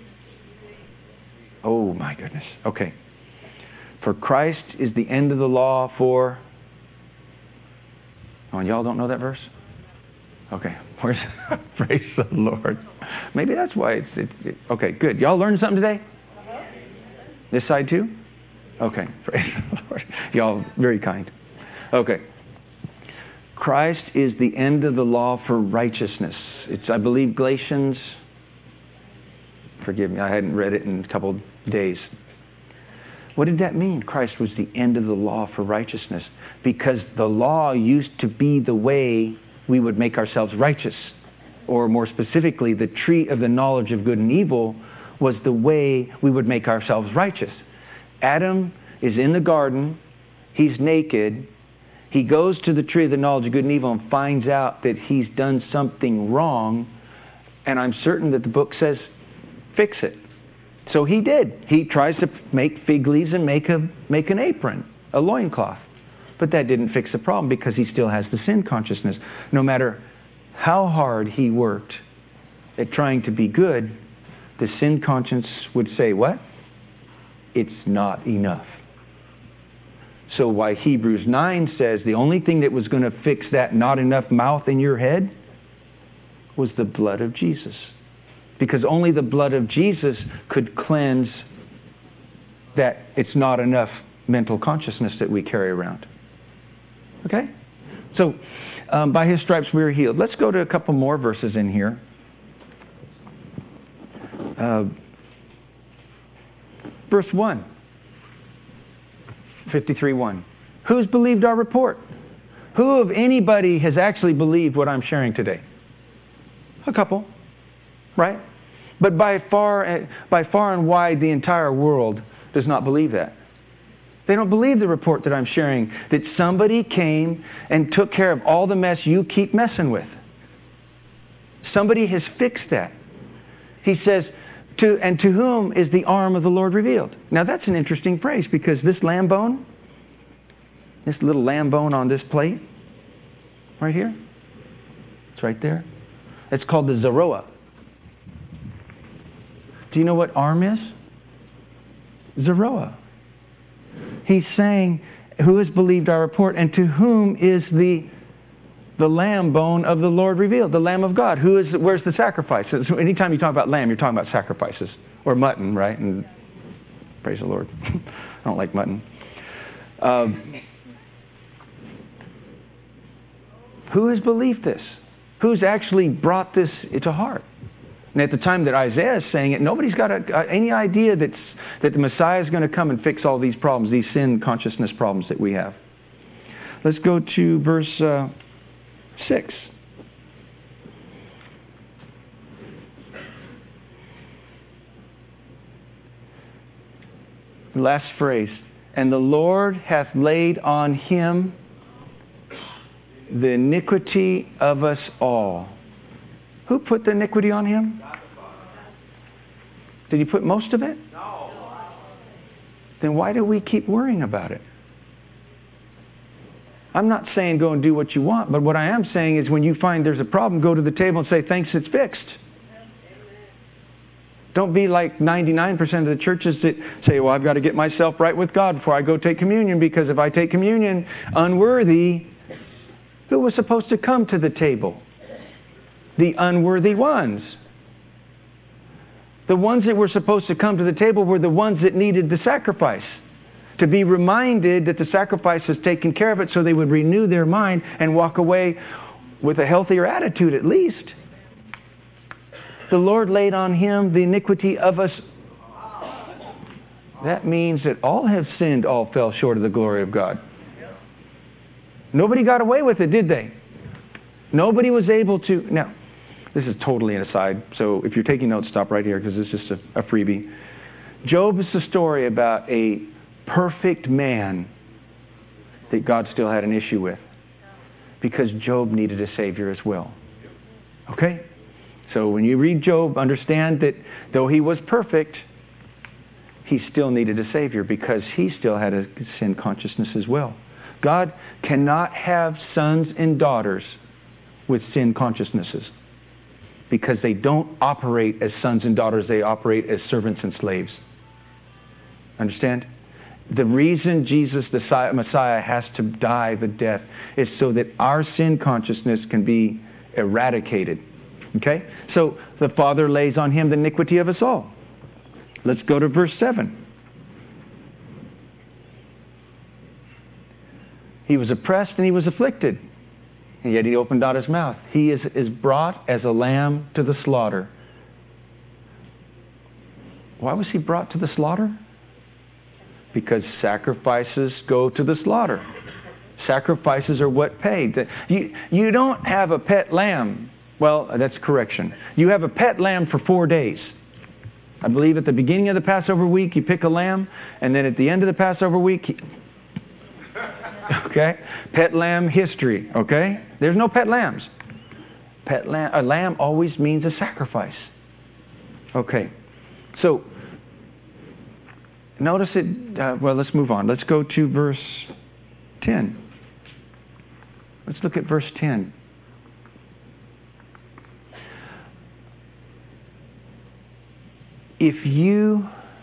[SPEAKER 4] Oh my goodness. Okay. For Christ is the end of the law for... Oh, and y'all don't know that verse? Okay. Where's... Praise the Lord. Maybe that's why it's... Okay, good. Y'all learned something today? This side too? Okay. Praise the Lord. Y'all very kind. Okay. Christ is the end of the law for righteousness. It's, I believe, Galatians... Forgive me, I hadn't read it in a couple days. What did that mean? Christ was the end of the law for righteousness. Because the law used to be the way we would make ourselves righteous. Or more specifically, the tree of the knowledge of good and evil was the way we would make ourselves righteous. Adam is in the garden. He's naked. He goes to the tree of the knowledge of good and evil and finds out that he's done something wrong. And I'm certain that the book says, fix it. So he did. He tries to make fig leaves and make an apron, a loincloth. But that didn't fix the problem because he still has the sin consciousness. No matter how hard he worked, at trying to be good, the sin conscience would say, what? It's not enough. So why Hebrews 9 says the only thing that was going to fix that not enough mouth in your head was the blood of Jesus. Because only the blood of Jesus could cleanse that it's not enough mental consciousness that we carry around. Okay? So, by His stripes we are healed. Let's go to a couple more verses in here. Verse 1. 53:1. Who's believed our report? Who of anybody has actually believed what I'm sharing today? A couple. Right? But by far and wide, the entire world does not believe that. They don't believe the report that I'm sharing, that somebody came and took care of all the mess you keep messing with. Somebody has fixed that. He says, to whom is the arm of the Lord revealed? Now that's an interesting phrase, because this lamb bone, this little lamb bone on this plate, right here, it's right there. It's called the Zeroah. Do you know what arm is? Zeroah. He's saying, who has believed our report, and to whom is the lamb bone of the Lord revealed, the Lamb of God? Where's the sacrifice? So anytime you talk about lamb, you're talking about sacrifices. Or mutton, right? And praise the Lord. I don't like mutton. Who has believed this? Who's actually brought this to heart? And at the time that Isaiah is saying it, nobody's got any idea that the Messiah is going to come and fix all these problems, these sin consciousness problems that we have. Let's go to verse 6. Last phrase. And the Lord hath laid on Him the iniquity of us all. Who put the iniquity on Him? Did He put most of it? No. Then why do we keep worrying about it? I'm not saying go and do what you want, but what I am saying is when you find there's a problem, go to the table and say, thanks, it's fixed. Don't be like 99% of the churches that say, well, I've got to get myself right with God before I go take communion, because if I take communion unworthy, who was supposed to come to the table? The unworthy ones. The ones that were supposed to come to the table were the ones that needed the sacrifice. To be reminded that the sacrifice has taken care of it, so they would renew their mind and walk away with a healthier attitude at least. The Lord laid on Him the iniquity of us. That means that all have sinned, all fell short of the glory of God. Nobody got away with it, did they? Nobody was able to. Now, this is totally an aside, so if you're taking notes, stop right here, because this is just a freebie. Job is the story about a perfect man that God still had an issue with, because Job needed a Savior as well. Okay? So when you read Job, understand that though he was perfect, he still needed a Savior, because he still had a sin consciousness as well. God cannot have sons and daughters with sin consciousnesses, because they don't operate as sons and daughters, they operate as servants and slaves. Understand? The reason Jesus, the Messiah, has to die the death is so that our sin consciousness can be eradicated. Okay? So the Father lays on Him the iniquity of us all. Let's go to verse 7. He was oppressed and He was afflicted, and yet He opened not His mouth. He is brought as a lamb to the slaughter. Why was He brought to the slaughter? Because sacrifices go to the slaughter. Sacrifices are what paid. You don't have a pet lamb. Well, that's correction. You have a pet lamb for 4 days. I believe at the beginning of the Passover week, you pick a lamb, and then at the end of the Passover week, okay? Pet lamb history, okay? There's no pet lambs. A lamb always means a sacrifice. Okay. So, notice it, well, let's move on. Let's go to verse 10. Let's look at verse 10. if you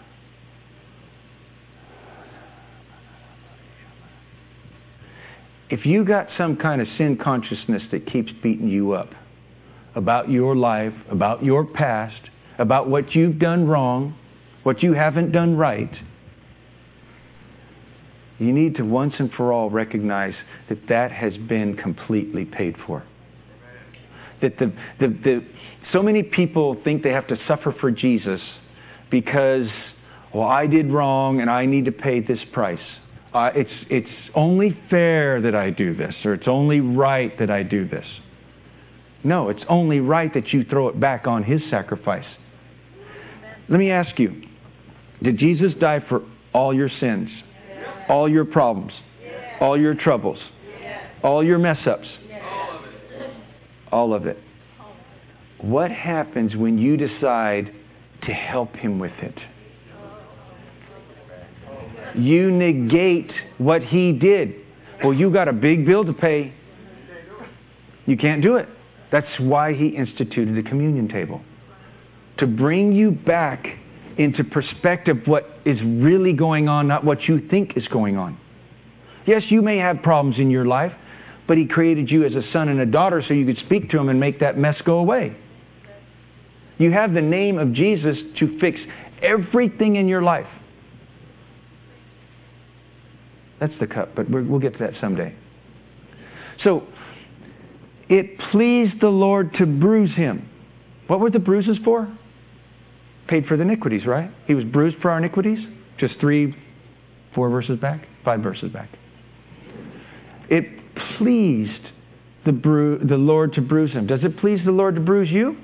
[SPEAKER 4] got some kind of sin consciousness that keeps beating you up about your life, about your past, about what you've done wrong, what you haven't done right, you need to once and for all recognize that that has been completely paid for. That so many people think they have to suffer for Jesus because, well, I did wrong and I need to pay this price. It's only fair that I do this, or it's only right that I do this. No, it's only right that you throw it back on His sacrifice. Let me ask you, did Jesus die for all your sins? All your problems? All your troubles? All your mess-ups? All of it. What happens when you decide to help Him with it? You negate what He did. Well, you got a big bill to pay. You can't do it. That's why He instituted the communion table. To bring you back into perspective what is really going on, not what you think is going on. Yes, you may have problems in your life, but He created you as a son and a daughter so you could speak to Him and make that mess go away. You have the name of Jesus to fix everything in your life. That's the cup, but we'll get to that someday. So, it pleased the Lord to bruise Him. What were the bruises for? Paid for the iniquities, right? He was bruised for our iniquities. Just 4 verses back, 5 verses back. It pleased the Lord to bruise Him. Does it please the Lord to bruise you?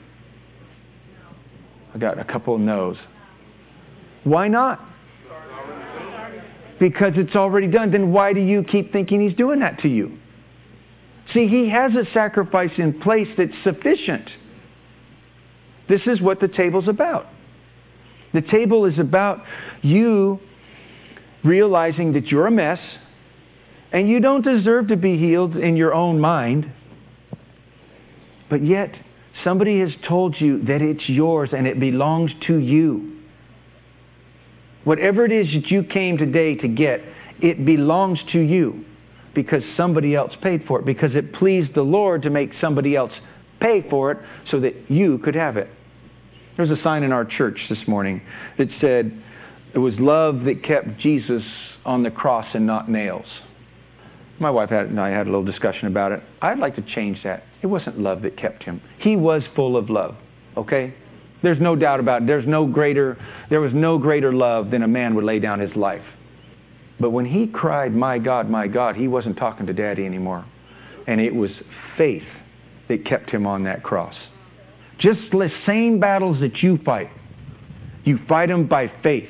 [SPEAKER 4] I got a couple of no's. Why not? Because it's already done. Then why do you keep thinking He's doing that to you? See, He has a sacrifice in place that's sufficient. This is what the table's about. The table is about you realizing that you're a mess and you don't deserve to be healed in your own mind. But yet, somebody has told you that it's yours and it belongs to you. Whatever it is that you came today to get, it belongs to you because somebody else paid for it. Because it pleased the Lord to make somebody else pay for it so that you could have it. There was a sign in our church this morning that said it was love that kept Jesus on the cross and not nails. My wife and I had a little discussion about it. I'd like to change that. It wasn't love that kept Him. He was full of love. Okay? There's no doubt about it. There was no greater love than a man would lay down his life. But when He cried, my God, He wasn't talking to Daddy anymore. And it was faith that kept Him on that cross. Just the same battles that you fight them by faith.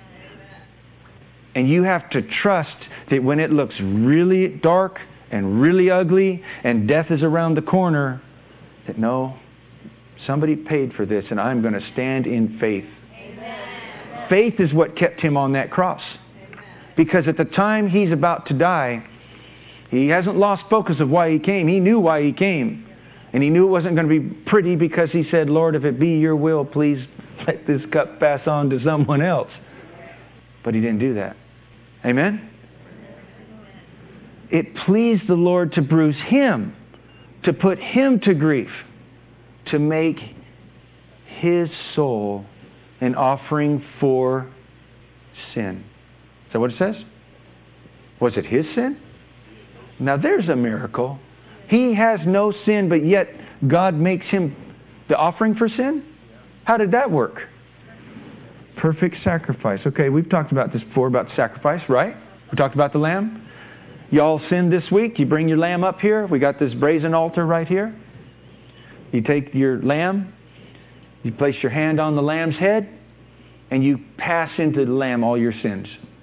[SPEAKER 4] And you have to trust that when it looks really dark and really ugly and death is around the corner, that no, somebody paid for this and I'm going to stand in faith. Amen. Faith is what kept Him on that cross. Amen. Because at the time He's about to die, He hasn't lost focus of why He came. He knew why He came. And He knew it wasn't going to be pretty because He said, Lord, if it be your will, please let this cup pass on to someone else. But He didn't do that. Amen? It pleased the Lord to bruise Him, to put Him to grief, to make His soul an offering for sin. Is that what it says? Was it His sin? Now there's a miracle. He has no sin, but yet God makes Him the offering for sin? How did that work? Perfect sacrifice. Okay, we've talked about this before, about sacrifice, right? We talked about the lamb. Y'all sinned this week. You bring your lamb up here. We got this brazen altar right here. You take your lamb. You place your hand on the lamb's head. And you pass into the lamb all your sins.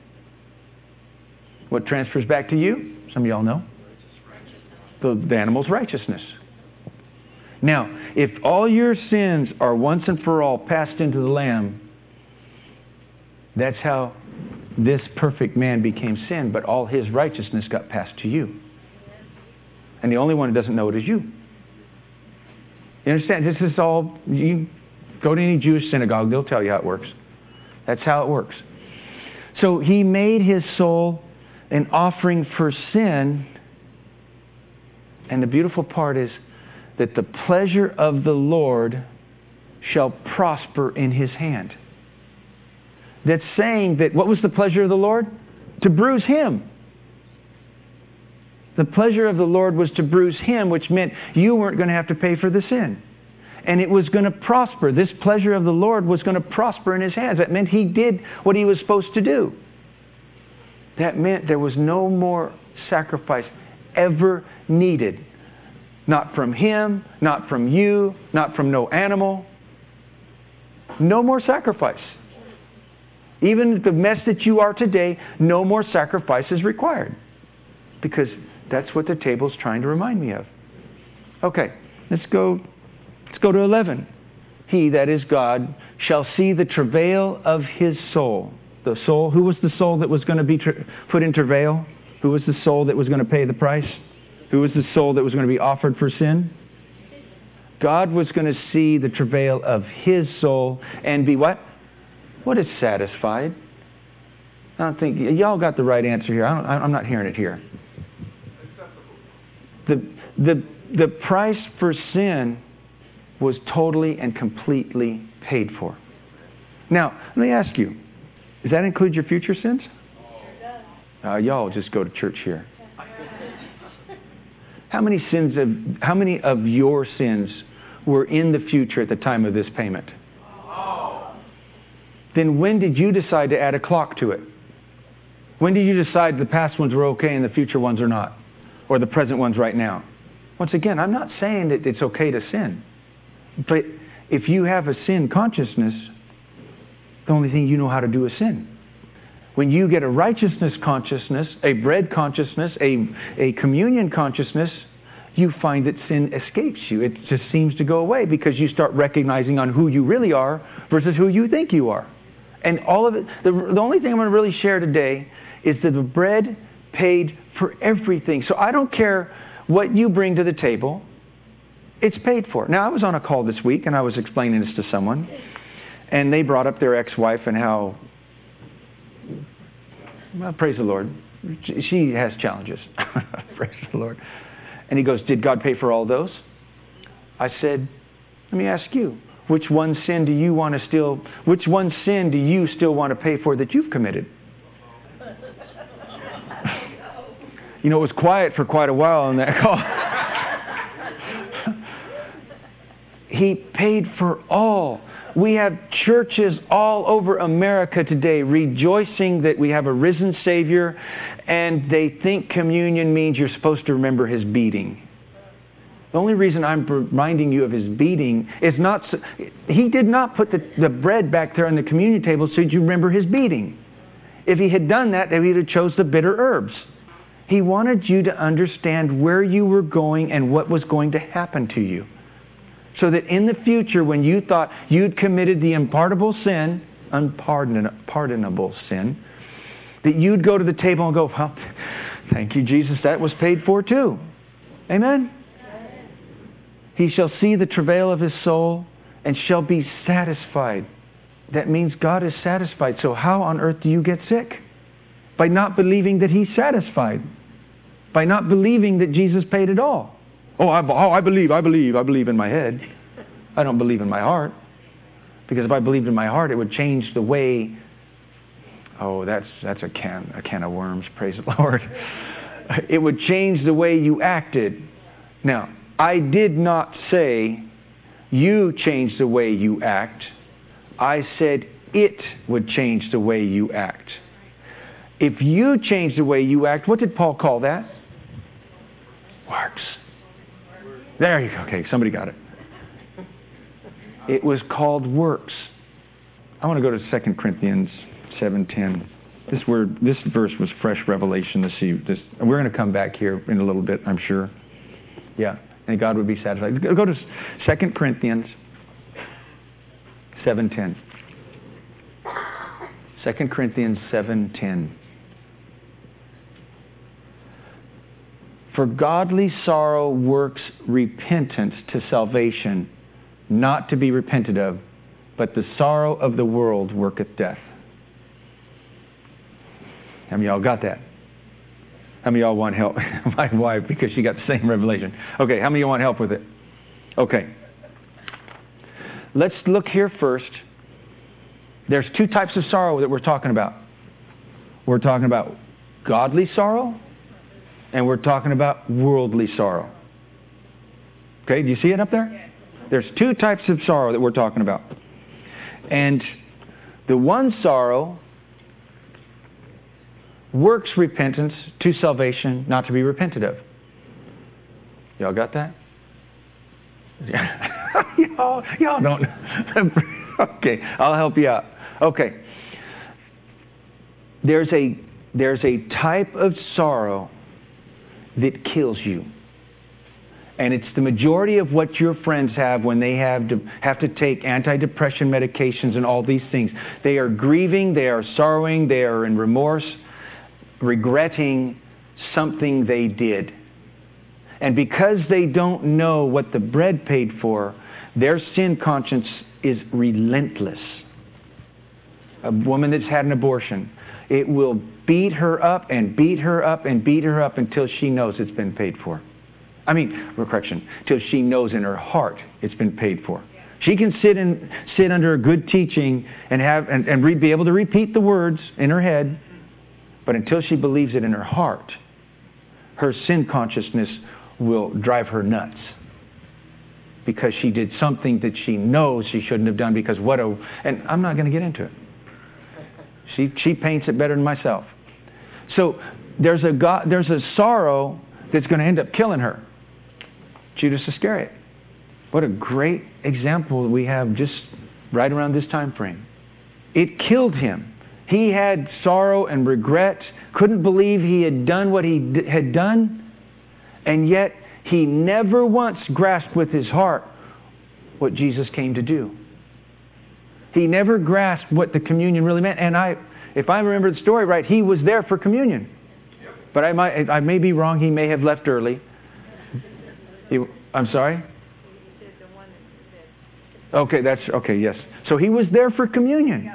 [SPEAKER 4] What transfers back to you? Some of y'all know. The animal's righteousness. Now, if all your sins are once and for all passed into the lamb, that's how this perfect man became sin, but all his righteousness got passed to you. And the only one who doesn't know it is you. You understand? This is all, you Go to any Jewish synagogue. They'll tell you how it works. That's how it works. So he made his soul an offering for sin. And the beautiful part is that the pleasure of the Lord shall prosper in his hand. That's saying that what was the pleasure of the Lord? To bruise him. The pleasure of the Lord was to bruise him, which meant you weren't going to have to pay for the sin. And it was going to prosper. This pleasure of the Lord was going to prosper in his hands. That meant he did what he was supposed to do. That meant there was no more sacrifice ever needed. Not from him, not from you, not from no animal. No more sacrifice. Even the mess that you are today, no more sacrifice is required. Because that's what the table's trying to remind me of. Okay, let's go to 11. He, that is God, shall see the travail of his soul. The soul, who was the soul that was going to be put in travail? Who was the soul that was going to pay the price? Who was the soul that was going to be offered for sin? God was going to see the travail of his soul and be what? What is satisfied? I don't think y'all got the right answer here. I'm not hearing it here. The price for sin was totally and completely paid for. Now, let me ask you, does that include your future sins? Y'all just go to church here. How many of your sins were in the future at the time of this payment? Then when did you decide to add a clock to it? When did you decide the past ones were okay and the future ones are not? Or the present ones right now? Once again, I'm not saying that it's okay to sin. But if you have a sin consciousness, the only thing you know how to do is sin. When you get a righteousness consciousness, a bread consciousness, a communion consciousness, you find that sin escapes you. It just seems to go away because you start recognizing on who you really are versus who you think you are. And all of it, the only thing I'm going to really share today is that the bread paid for everything. So I don't care what you bring to the table. It's paid for. Now, I was on a call this week, and I was explaining this to someone, and they brought up their ex-wife and how, well, praise the Lord, she has challenges. Praise the Lord. And he goes, did God pay for all those? I said, let me ask you, which one sin do you still want to pay for that you've committed? You know, it was quiet for quite a while on that call. He paid for all. We have churches all over America today rejoicing that we have a risen Savior, and they think communion means you're supposed to remember his beating. The only reason I'm reminding you of his beating is not... He did not put the bread back there on the communion table so you remember his beating. If he had done that, they would have chose the bitter herbs. He wanted you to understand where you were going and what was going to happen to you. So that in the future, when you thought you'd committed the unpardonable sin, that you'd go to the table and go, well, thank you, Jesus, that was paid for too. Amen? He shall see the travail of his soul and shall be satisfied. That means God is satisfied. So how on earth do you get sick? By not believing that he's satisfied. By not believing that Jesus paid it all. I believe in my head. I don't believe in my heart. Because if I believed in my heart, it would change the way... Oh, that's a can of worms, praise the Lord. It would change the way you acted. Now, I did not say you change the way you act. I said it would change the way you act. If you change the way you act, what did Paul call that? Works. There you go. Okay, somebody got it. It was called works. I want to go to 2 Corinthians 7:10. This verse was fresh revelation to see this. And we're going to come back here in a little bit, I'm sure. Yeah, and God would be satisfied. Go to 2 Corinthians 7:10. 2 Corinthians 7:10. For godly sorrow works repentance to salvation, not to be repented of, but the sorrow of the world worketh death. How many of y'all got that? How many of y'all want help? My wife, because she got the same revelation. Okay, how many of you want help with it? Okay. Let's look here first. There's two types of sorrow that we're talking about. We're talking about godly sorrow, and we're talking about worldly sorrow. Okay, do you see it up there? There's two types of sorrow that we're talking about. And the one sorrow works repentance to salvation, not to be repented of. Y'all got that? y'all don't. Okay, I'll help you out. Okay. There's a type of sorrow that kills you. And it's the majority of what your friends have when they have to take antidepressant medications and all these things. They are grieving, they are sorrowing, they are in remorse, regretting something they did. And because they don't know what the bread paid for, their sin conscience is relentless. A woman that's had an abortion, it will beat her up and beat her up and beat her up until she knows it's been paid for. Till she knows in her heart it's been paid for. She can sit under a good teaching and be able to repeat the words in her head, but until she believes it in her heart, her sin consciousness will drive her nuts. Because she did something that she knows she shouldn't have done and I'm not going to get into it. She paints it better than myself. So there's a sorrow that's going to end up killing her. Judas Iscariot. What a great example we have just right around this time frame. It killed him. He had sorrow and regret, couldn't believe he had done what he had done, and yet he never once grasped with his heart what Jesus came to do. He never grasped what the communion really meant. And if I remember the story right, he was there for communion. But I may be wrong. He may have left early. I'm sorry? Okay, yes. So he was there for communion.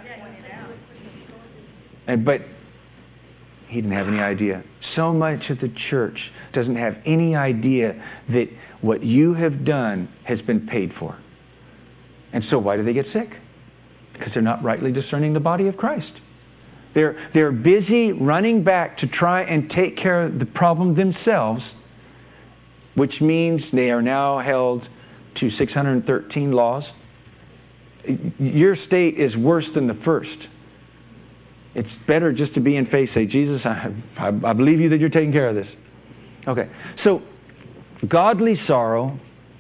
[SPEAKER 4] But he didn't have any idea. So much of the church doesn't have any idea that what you have done has been paid for. And so why do they get sick? Because they're not rightly discerning the body of Christ. They're busy running back to try and take care of the problem themselves, which means they are now held to 613 laws. Your state is worse than the first. It's better just to be in faith, say, Jesus, I believe you that you're taking care of this. Okay, so godly sorrow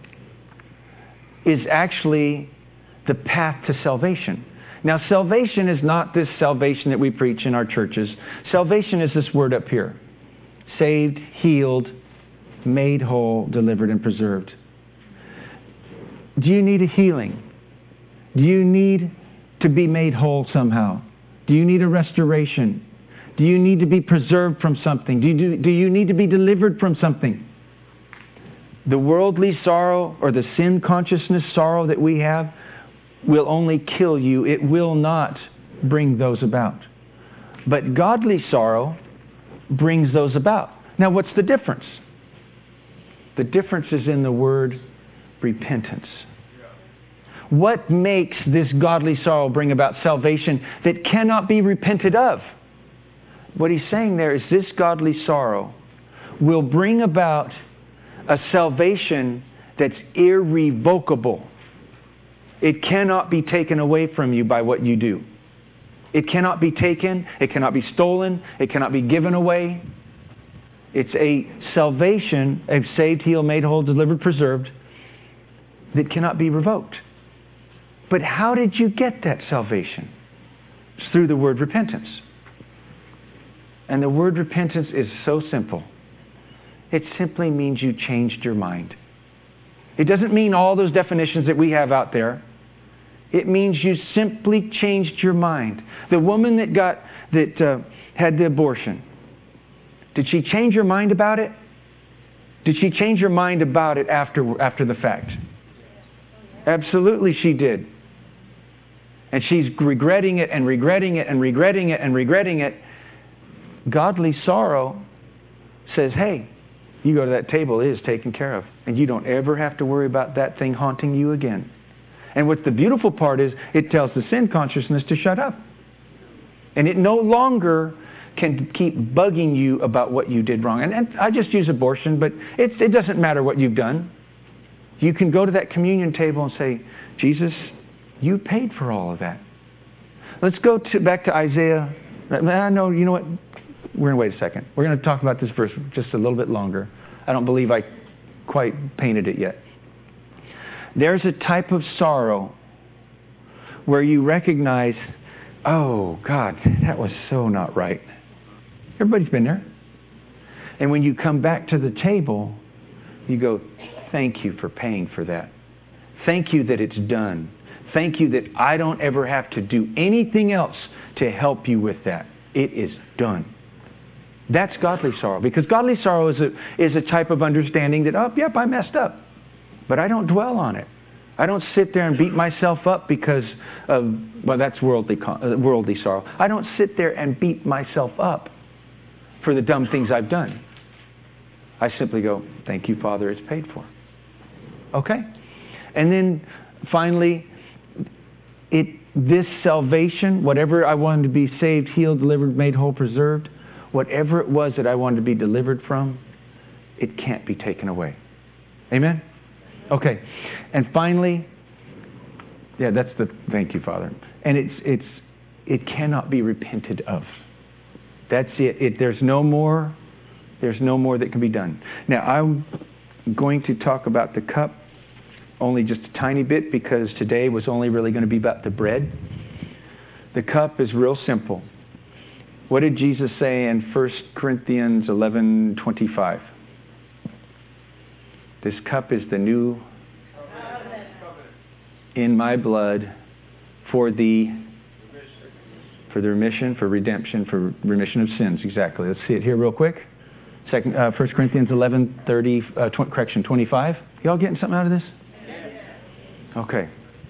[SPEAKER 4] is actually the path to salvation. Now, salvation is not this salvation that we preach in our churches. Salvation is this word up here. Saved, healed, made whole, delivered, and preserved. Do you need a healing? Do you need to be made whole somehow? Do you need a restoration? Do you need to be preserved from something? Do you need to be delivered from something? The worldly sorrow or the sin consciousness sorrow that we have will only kill you. It will not bring those about. But godly sorrow brings those about. Now, what's the difference? The difference is in the word repentance. What makes this godly sorrow bring about salvation that cannot be repented of? What he's saying there is this godly sorrow will bring about a salvation that's irrevocable. It cannot be taken away from you by what you do. It cannot be taken. It cannot be stolen. It cannot be given away. It's a salvation, a saved, healed, made whole, delivered, preserved, that cannot be revoked. But how did you get that salvation? It's through the word repentance. And the word repentance is so simple. It simply means you changed your mind. It doesn't mean all those definitions that we have out there. It means you simply changed your mind. The woman that had the abortion, did she change her mind about it? Did she change her mind about it after the fact? Absolutely she did. and she's regretting it and regretting it and regretting it and regretting it, godly sorrow says, hey, you go to that table, it is taken care of. And you don't ever have to worry about that thing haunting you again. And what the beautiful part is, it tells the sin consciousness to shut up. And it no longer can keep bugging you about what you did wrong. And I just use abortion, but it doesn't matter what you've done. You can go to that communion table and say, Jesus, you paid for all of that. Let's go back to Isaiah. No, you know what? We're going to wait a second. We're going to talk about this verse just a little bit longer. I don't believe I quite painted it yet. There's a type of sorrow where you recognize, oh, God, that was so not right. Everybody's been there. And when you come back to the table, you go, thank you for paying for that. Thank you that it's done. Thank you that I don't ever have to do anything else to help you with that. It is done. That's godly sorrow. Because godly sorrow is a type of understanding that, oh, yep, I messed up. But I don't dwell on it. I don't sit there and beat myself up because of, well, that's worldly sorrow. I don't sit there and beat myself up for the dumb things I've done. I simply go, thank you, Father, it's paid for. Okay? And then finally, this salvation, whatever I wanted to be saved, healed, delivered, made whole, preserved, whatever it was that I wanted to be delivered from, it can't be taken away. Amen? Okay. And finally, thank you, Father. And it cannot be repented of. That's it. There's no more that can be done. Now, I'm going to talk about the cup only just a tiny bit because today was only really going to be about the bread. The cup is real simple. What did Jesus say in 1 Corinthians 11:25? This cup is the new in my blood for the remission, for redemption, for remission of sins. Exactly. Let's see it here real quick. 1 Corinthians 11:30, 25. Y'all getting something out of this? Okay.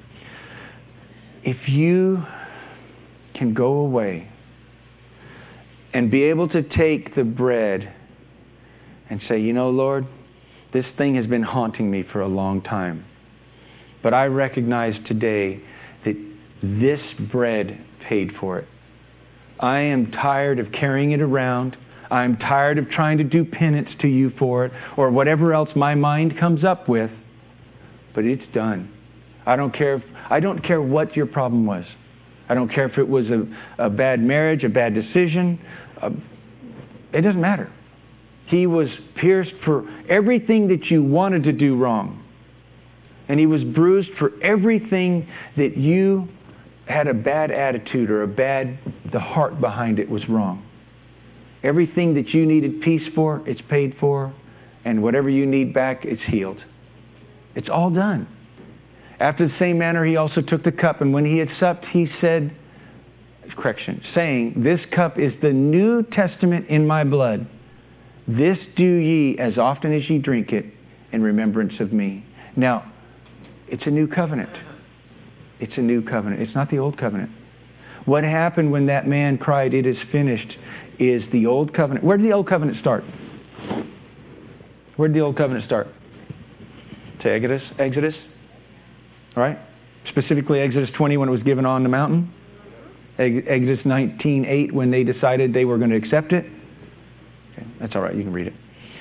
[SPEAKER 4] If you can go away and be able to take the bread and say, you know, Lord, this thing has been haunting me for a long time. But I recognize today that this bread paid for it. I am tired of carrying it around. I'm tired of trying to do penance to you for it or whatever else my mind comes up with. But it's done. I don't care what your problem was. I don't care if it was a bad marriage, a bad decision. It doesn't matter. He was pierced for everything that you wanted to do wrong. And He was bruised for everything that you had a bad attitude or the heart behind it was wrong. Everything that you needed peace for, it's paid for. And whatever you need back, it's healed. It's all done. After the same manner, He also took the cup. And when He had supped, He said, saying, this cup is the New Testament in my blood. This do ye as often as ye drink it in remembrance of me. Now, it's a new covenant. It's a new covenant. It's not the old covenant. What happened when that man cried, it is finished, is the old covenant. Where did the old covenant start? Where did the old covenant start? To Exodus. All right? Specifically Exodus 20 when it was given on the mountain. Exodus 19:8 when they decided they were going to accept it. Okay, that's all right. You can read it.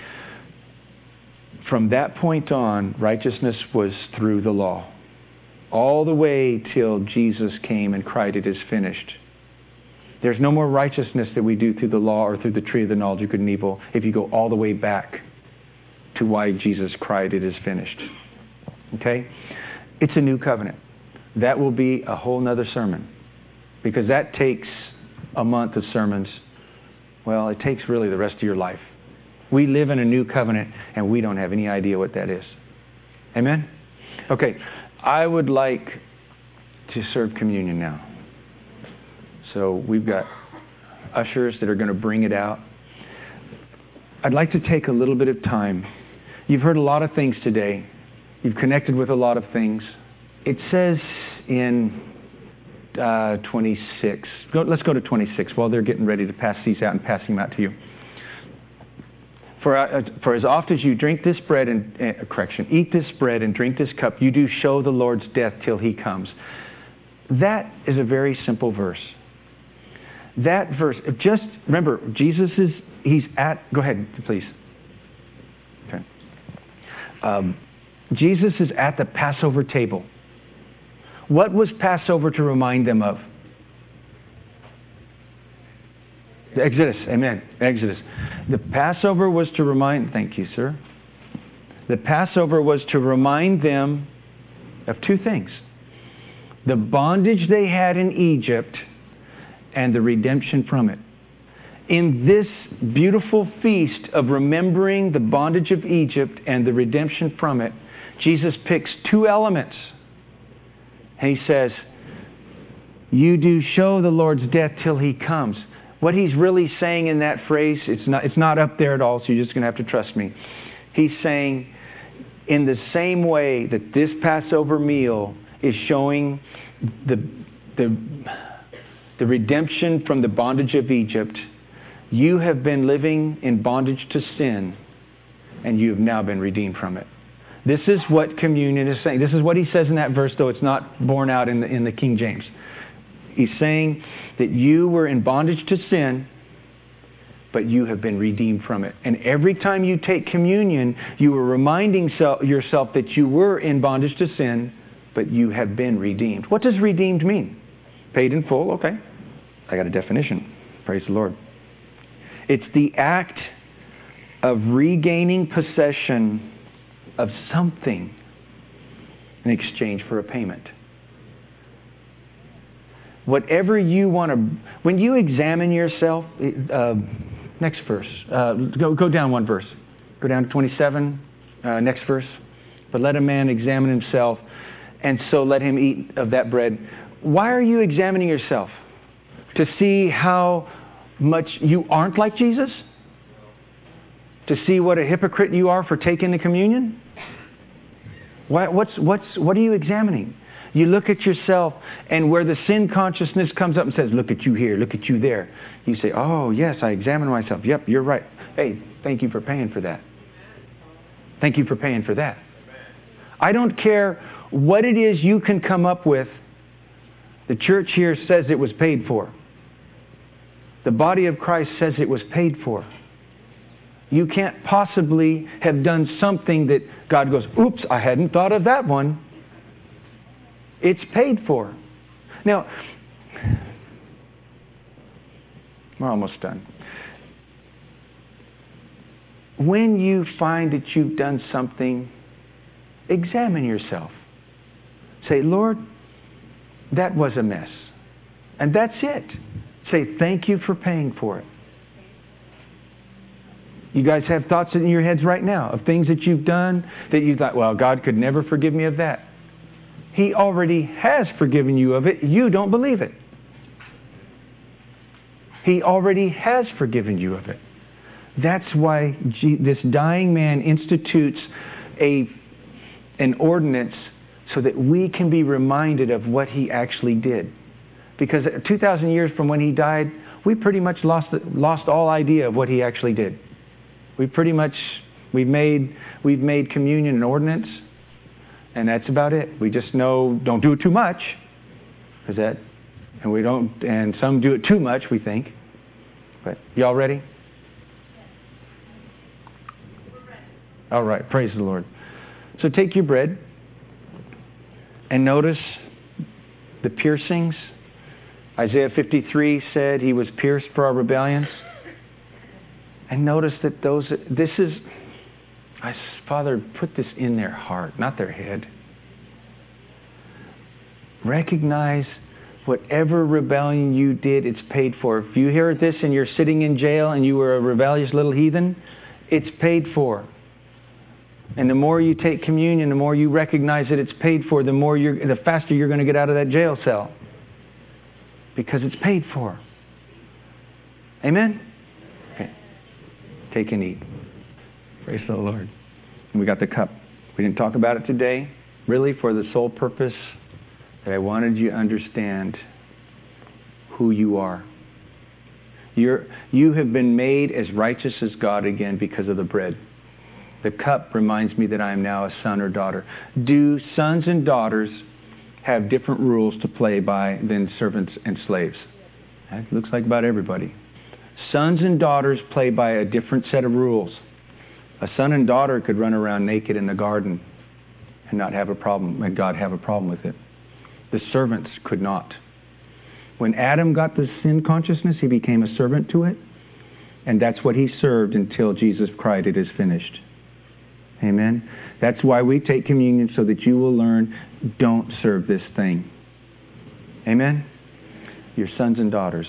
[SPEAKER 4] From that point on, righteousness was through the law. All the way till Jesus came and cried, it is finished. There's no more righteousness that we do through the law or through the tree of the knowledge of good and evil if you go all the way back to why Jesus cried, it is finished. Okay? It's a new covenant. That will be a whole nother sermon. Because that takes a month of sermons. Well, it takes really the rest of your life. We live in a new covenant and we don't have any idea what that is. Amen? Okay. I would like to serve communion now. So we've got ushers that are going to bring it out. I'd like to take a little bit of time. You've heard a lot of things today. You've connected with a lot of things. It says in 26. Let's go to 26 while they're getting ready to pass these out and pass them out to you. For as oft as you drink this bread eat this bread and drink this cup, you do show the Lord's death till He comes. That is a very simple verse. That verse, just remember, go ahead, please. Okay. Jesus is at the Passover table. What was Passover to remind them of? The Exodus, amen. Exodus. The Passover was to remind, thank you, sir. The Passover was to remind them of two things. The bondage they had in Egypt and the redemption from it. In this beautiful feast of remembering the bondage of Egypt and the redemption from it, Jesus picks two elements. And He says, you do show the Lord's death till He comes. What He's really saying in that phrase, it's not up there at all, so you're just going to have to trust me. He's saying, in the same way that this Passover meal is showing the redemption from the bondage of Egypt, you have been living in bondage to sin, and you have now been redeemed from it. This is what communion is saying. This is what He says in that verse, though it's not borne out in the King James. He's saying that you were in bondage to sin, but you have been redeemed from it. And every time you take communion, you are reminding yourself that you were in bondage to sin, but you have been redeemed. What does redeemed mean? Paid in full? Okay. I got a definition. Praise the Lord. It's the act of regaining possession of something in exchange for a payment. Whatever you want to... When you examine yourself... next verse. Go down one verse. Go down to 27. Next verse. But let a man examine himself, and so let him eat of that bread. Why are you examining yourself? To see how much you aren't like Jesus? To see what a hypocrite you are for taking the communion? What are you examining? You look at yourself, and where the sin consciousness comes up and says, look at you here, look at you there. You say, oh, yes, I examine myself. Yep, you're right. Hey, thank you for paying for that. Thank you for paying for that. I don't care what it is you can come up with. The church here says it was paid for. The body of Christ says it was paid for. You can't possibly have done something that God goes, oops, I hadn't thought of that one. It's paid for. Now, we're almost done. When you find that you've done something, examine yourself. Say, Lord, that was a mess. And that's it. Say, thank you for paying for it. You guys have thoughts in your heads right now of things that you've done that you thought, well, God could never forgive me of that. He already has forgiven you of it. You don't believe it. He already has forgiven you of it. That's why this dying man institutes an ordinance so that we can be reminded of what He actually did. Because 2,000 years from when He died, we pretty much lost all idea of what He actually did. We've made communion an ordinance, and that's about it. We just know don't do it too much, and some do it too much, we think. But y'all ready? All right, praise the Lord. So take your bread and notice the piercings. Isaiah 53 said He was pierced for our rebellions. And notice that Father, put this in their heart, not their head. Recognize whatever rebellion you did, it's paid for. If you hear this and you're sitting in jail and you were a rebellious little heathen, it's paid for. And the more you take communion, the more you recognize that it's paid for, the faster you're going to get out of that jail cell. Because it's paid for. Amen? Okay. Take and eat. Praise the Lord. And we got the cup. We didn't talk about it today, really for the sole purpose that I wanted you to understand who you are. You have been made as righteous as God again because of the bread. The cup reminds me that I am now a son or daughter. Do sons and daughters have different rules to play by than servants and slaves? It looks like about everybody. Sons and daughters play by a different set of rules. A son and daughter could run around naked in the garden and not have a problem, and God have a problem with it. The servants could not. When Adam got the sin consciousness, he became a servant to it. And that's what he served until Jesus cried, "It is finished." Amen. That's why we take communion, so that you will learn, don't serve this thing. Amen. Your sons and daughters.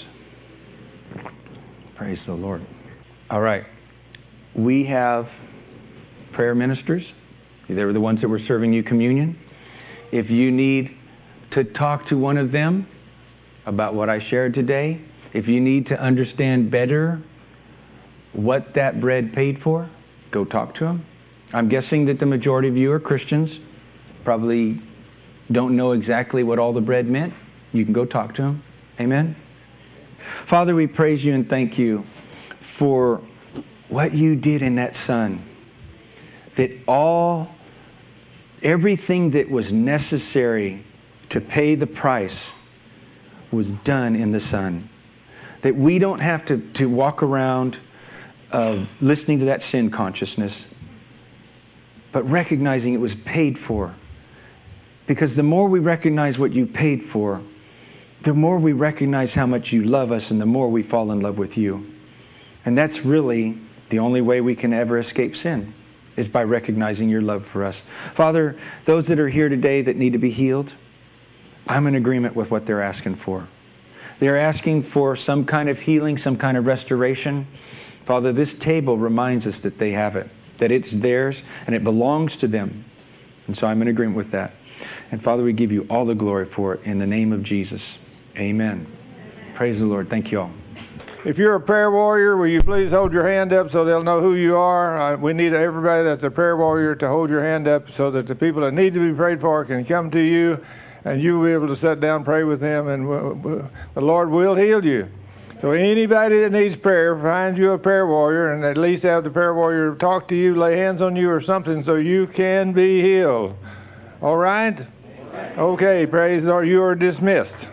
[SPEAKER 4] Praise the Lord. All right. We have prayer ministers. They were the ones that were serving you communion. If you need to talk to one of them about what I shared today, if you need to understand better what that bread paid for, go talk to them. I'm guessing that the majority of you are Christians, probably don't know exactly what all the bread meant. You can go talk to them. Amen. Father, we praise you and thank you for what you did in that Son. That everything that was necessary to pay the price was done in the Son. That we don't have to walk around listening to that sin consciousness, but recognizing it was paid for. Because the more we recognize what you paid for, the more we recognize how much you love us, and the more we fall in love with you. And that's really the only way we can ever escape sin, is by recognizing your love for us. Father, those that are here today that need to be healed, I'm in agreement with what they're asking for. They're asking for some kind of healing, some kind of restoration. Father, this table reminds us that they have it, that it's theirs and it belongs to them. And so I'm in agreement with that. And Father, we give you all the glory for it in the name of Jesus. Amen. Praise the Lord. Thank you all.
[SPEAKER 1] If you're a prayer warrior, will you please hold your hand up so they'll know who you are? We need everybody that's a prayer warrior to hold your hand up so that the people that need to be prayed for can come to you, and you'll be able to sit down and pray with them, and the Lord will heal you. So anybody that needs prayer, find you a prayer warrior, and at least have the prayer warrior talk to you, lay hands on you or something so you can be healed. All right? Okay, praise the Lord. You are dismissed.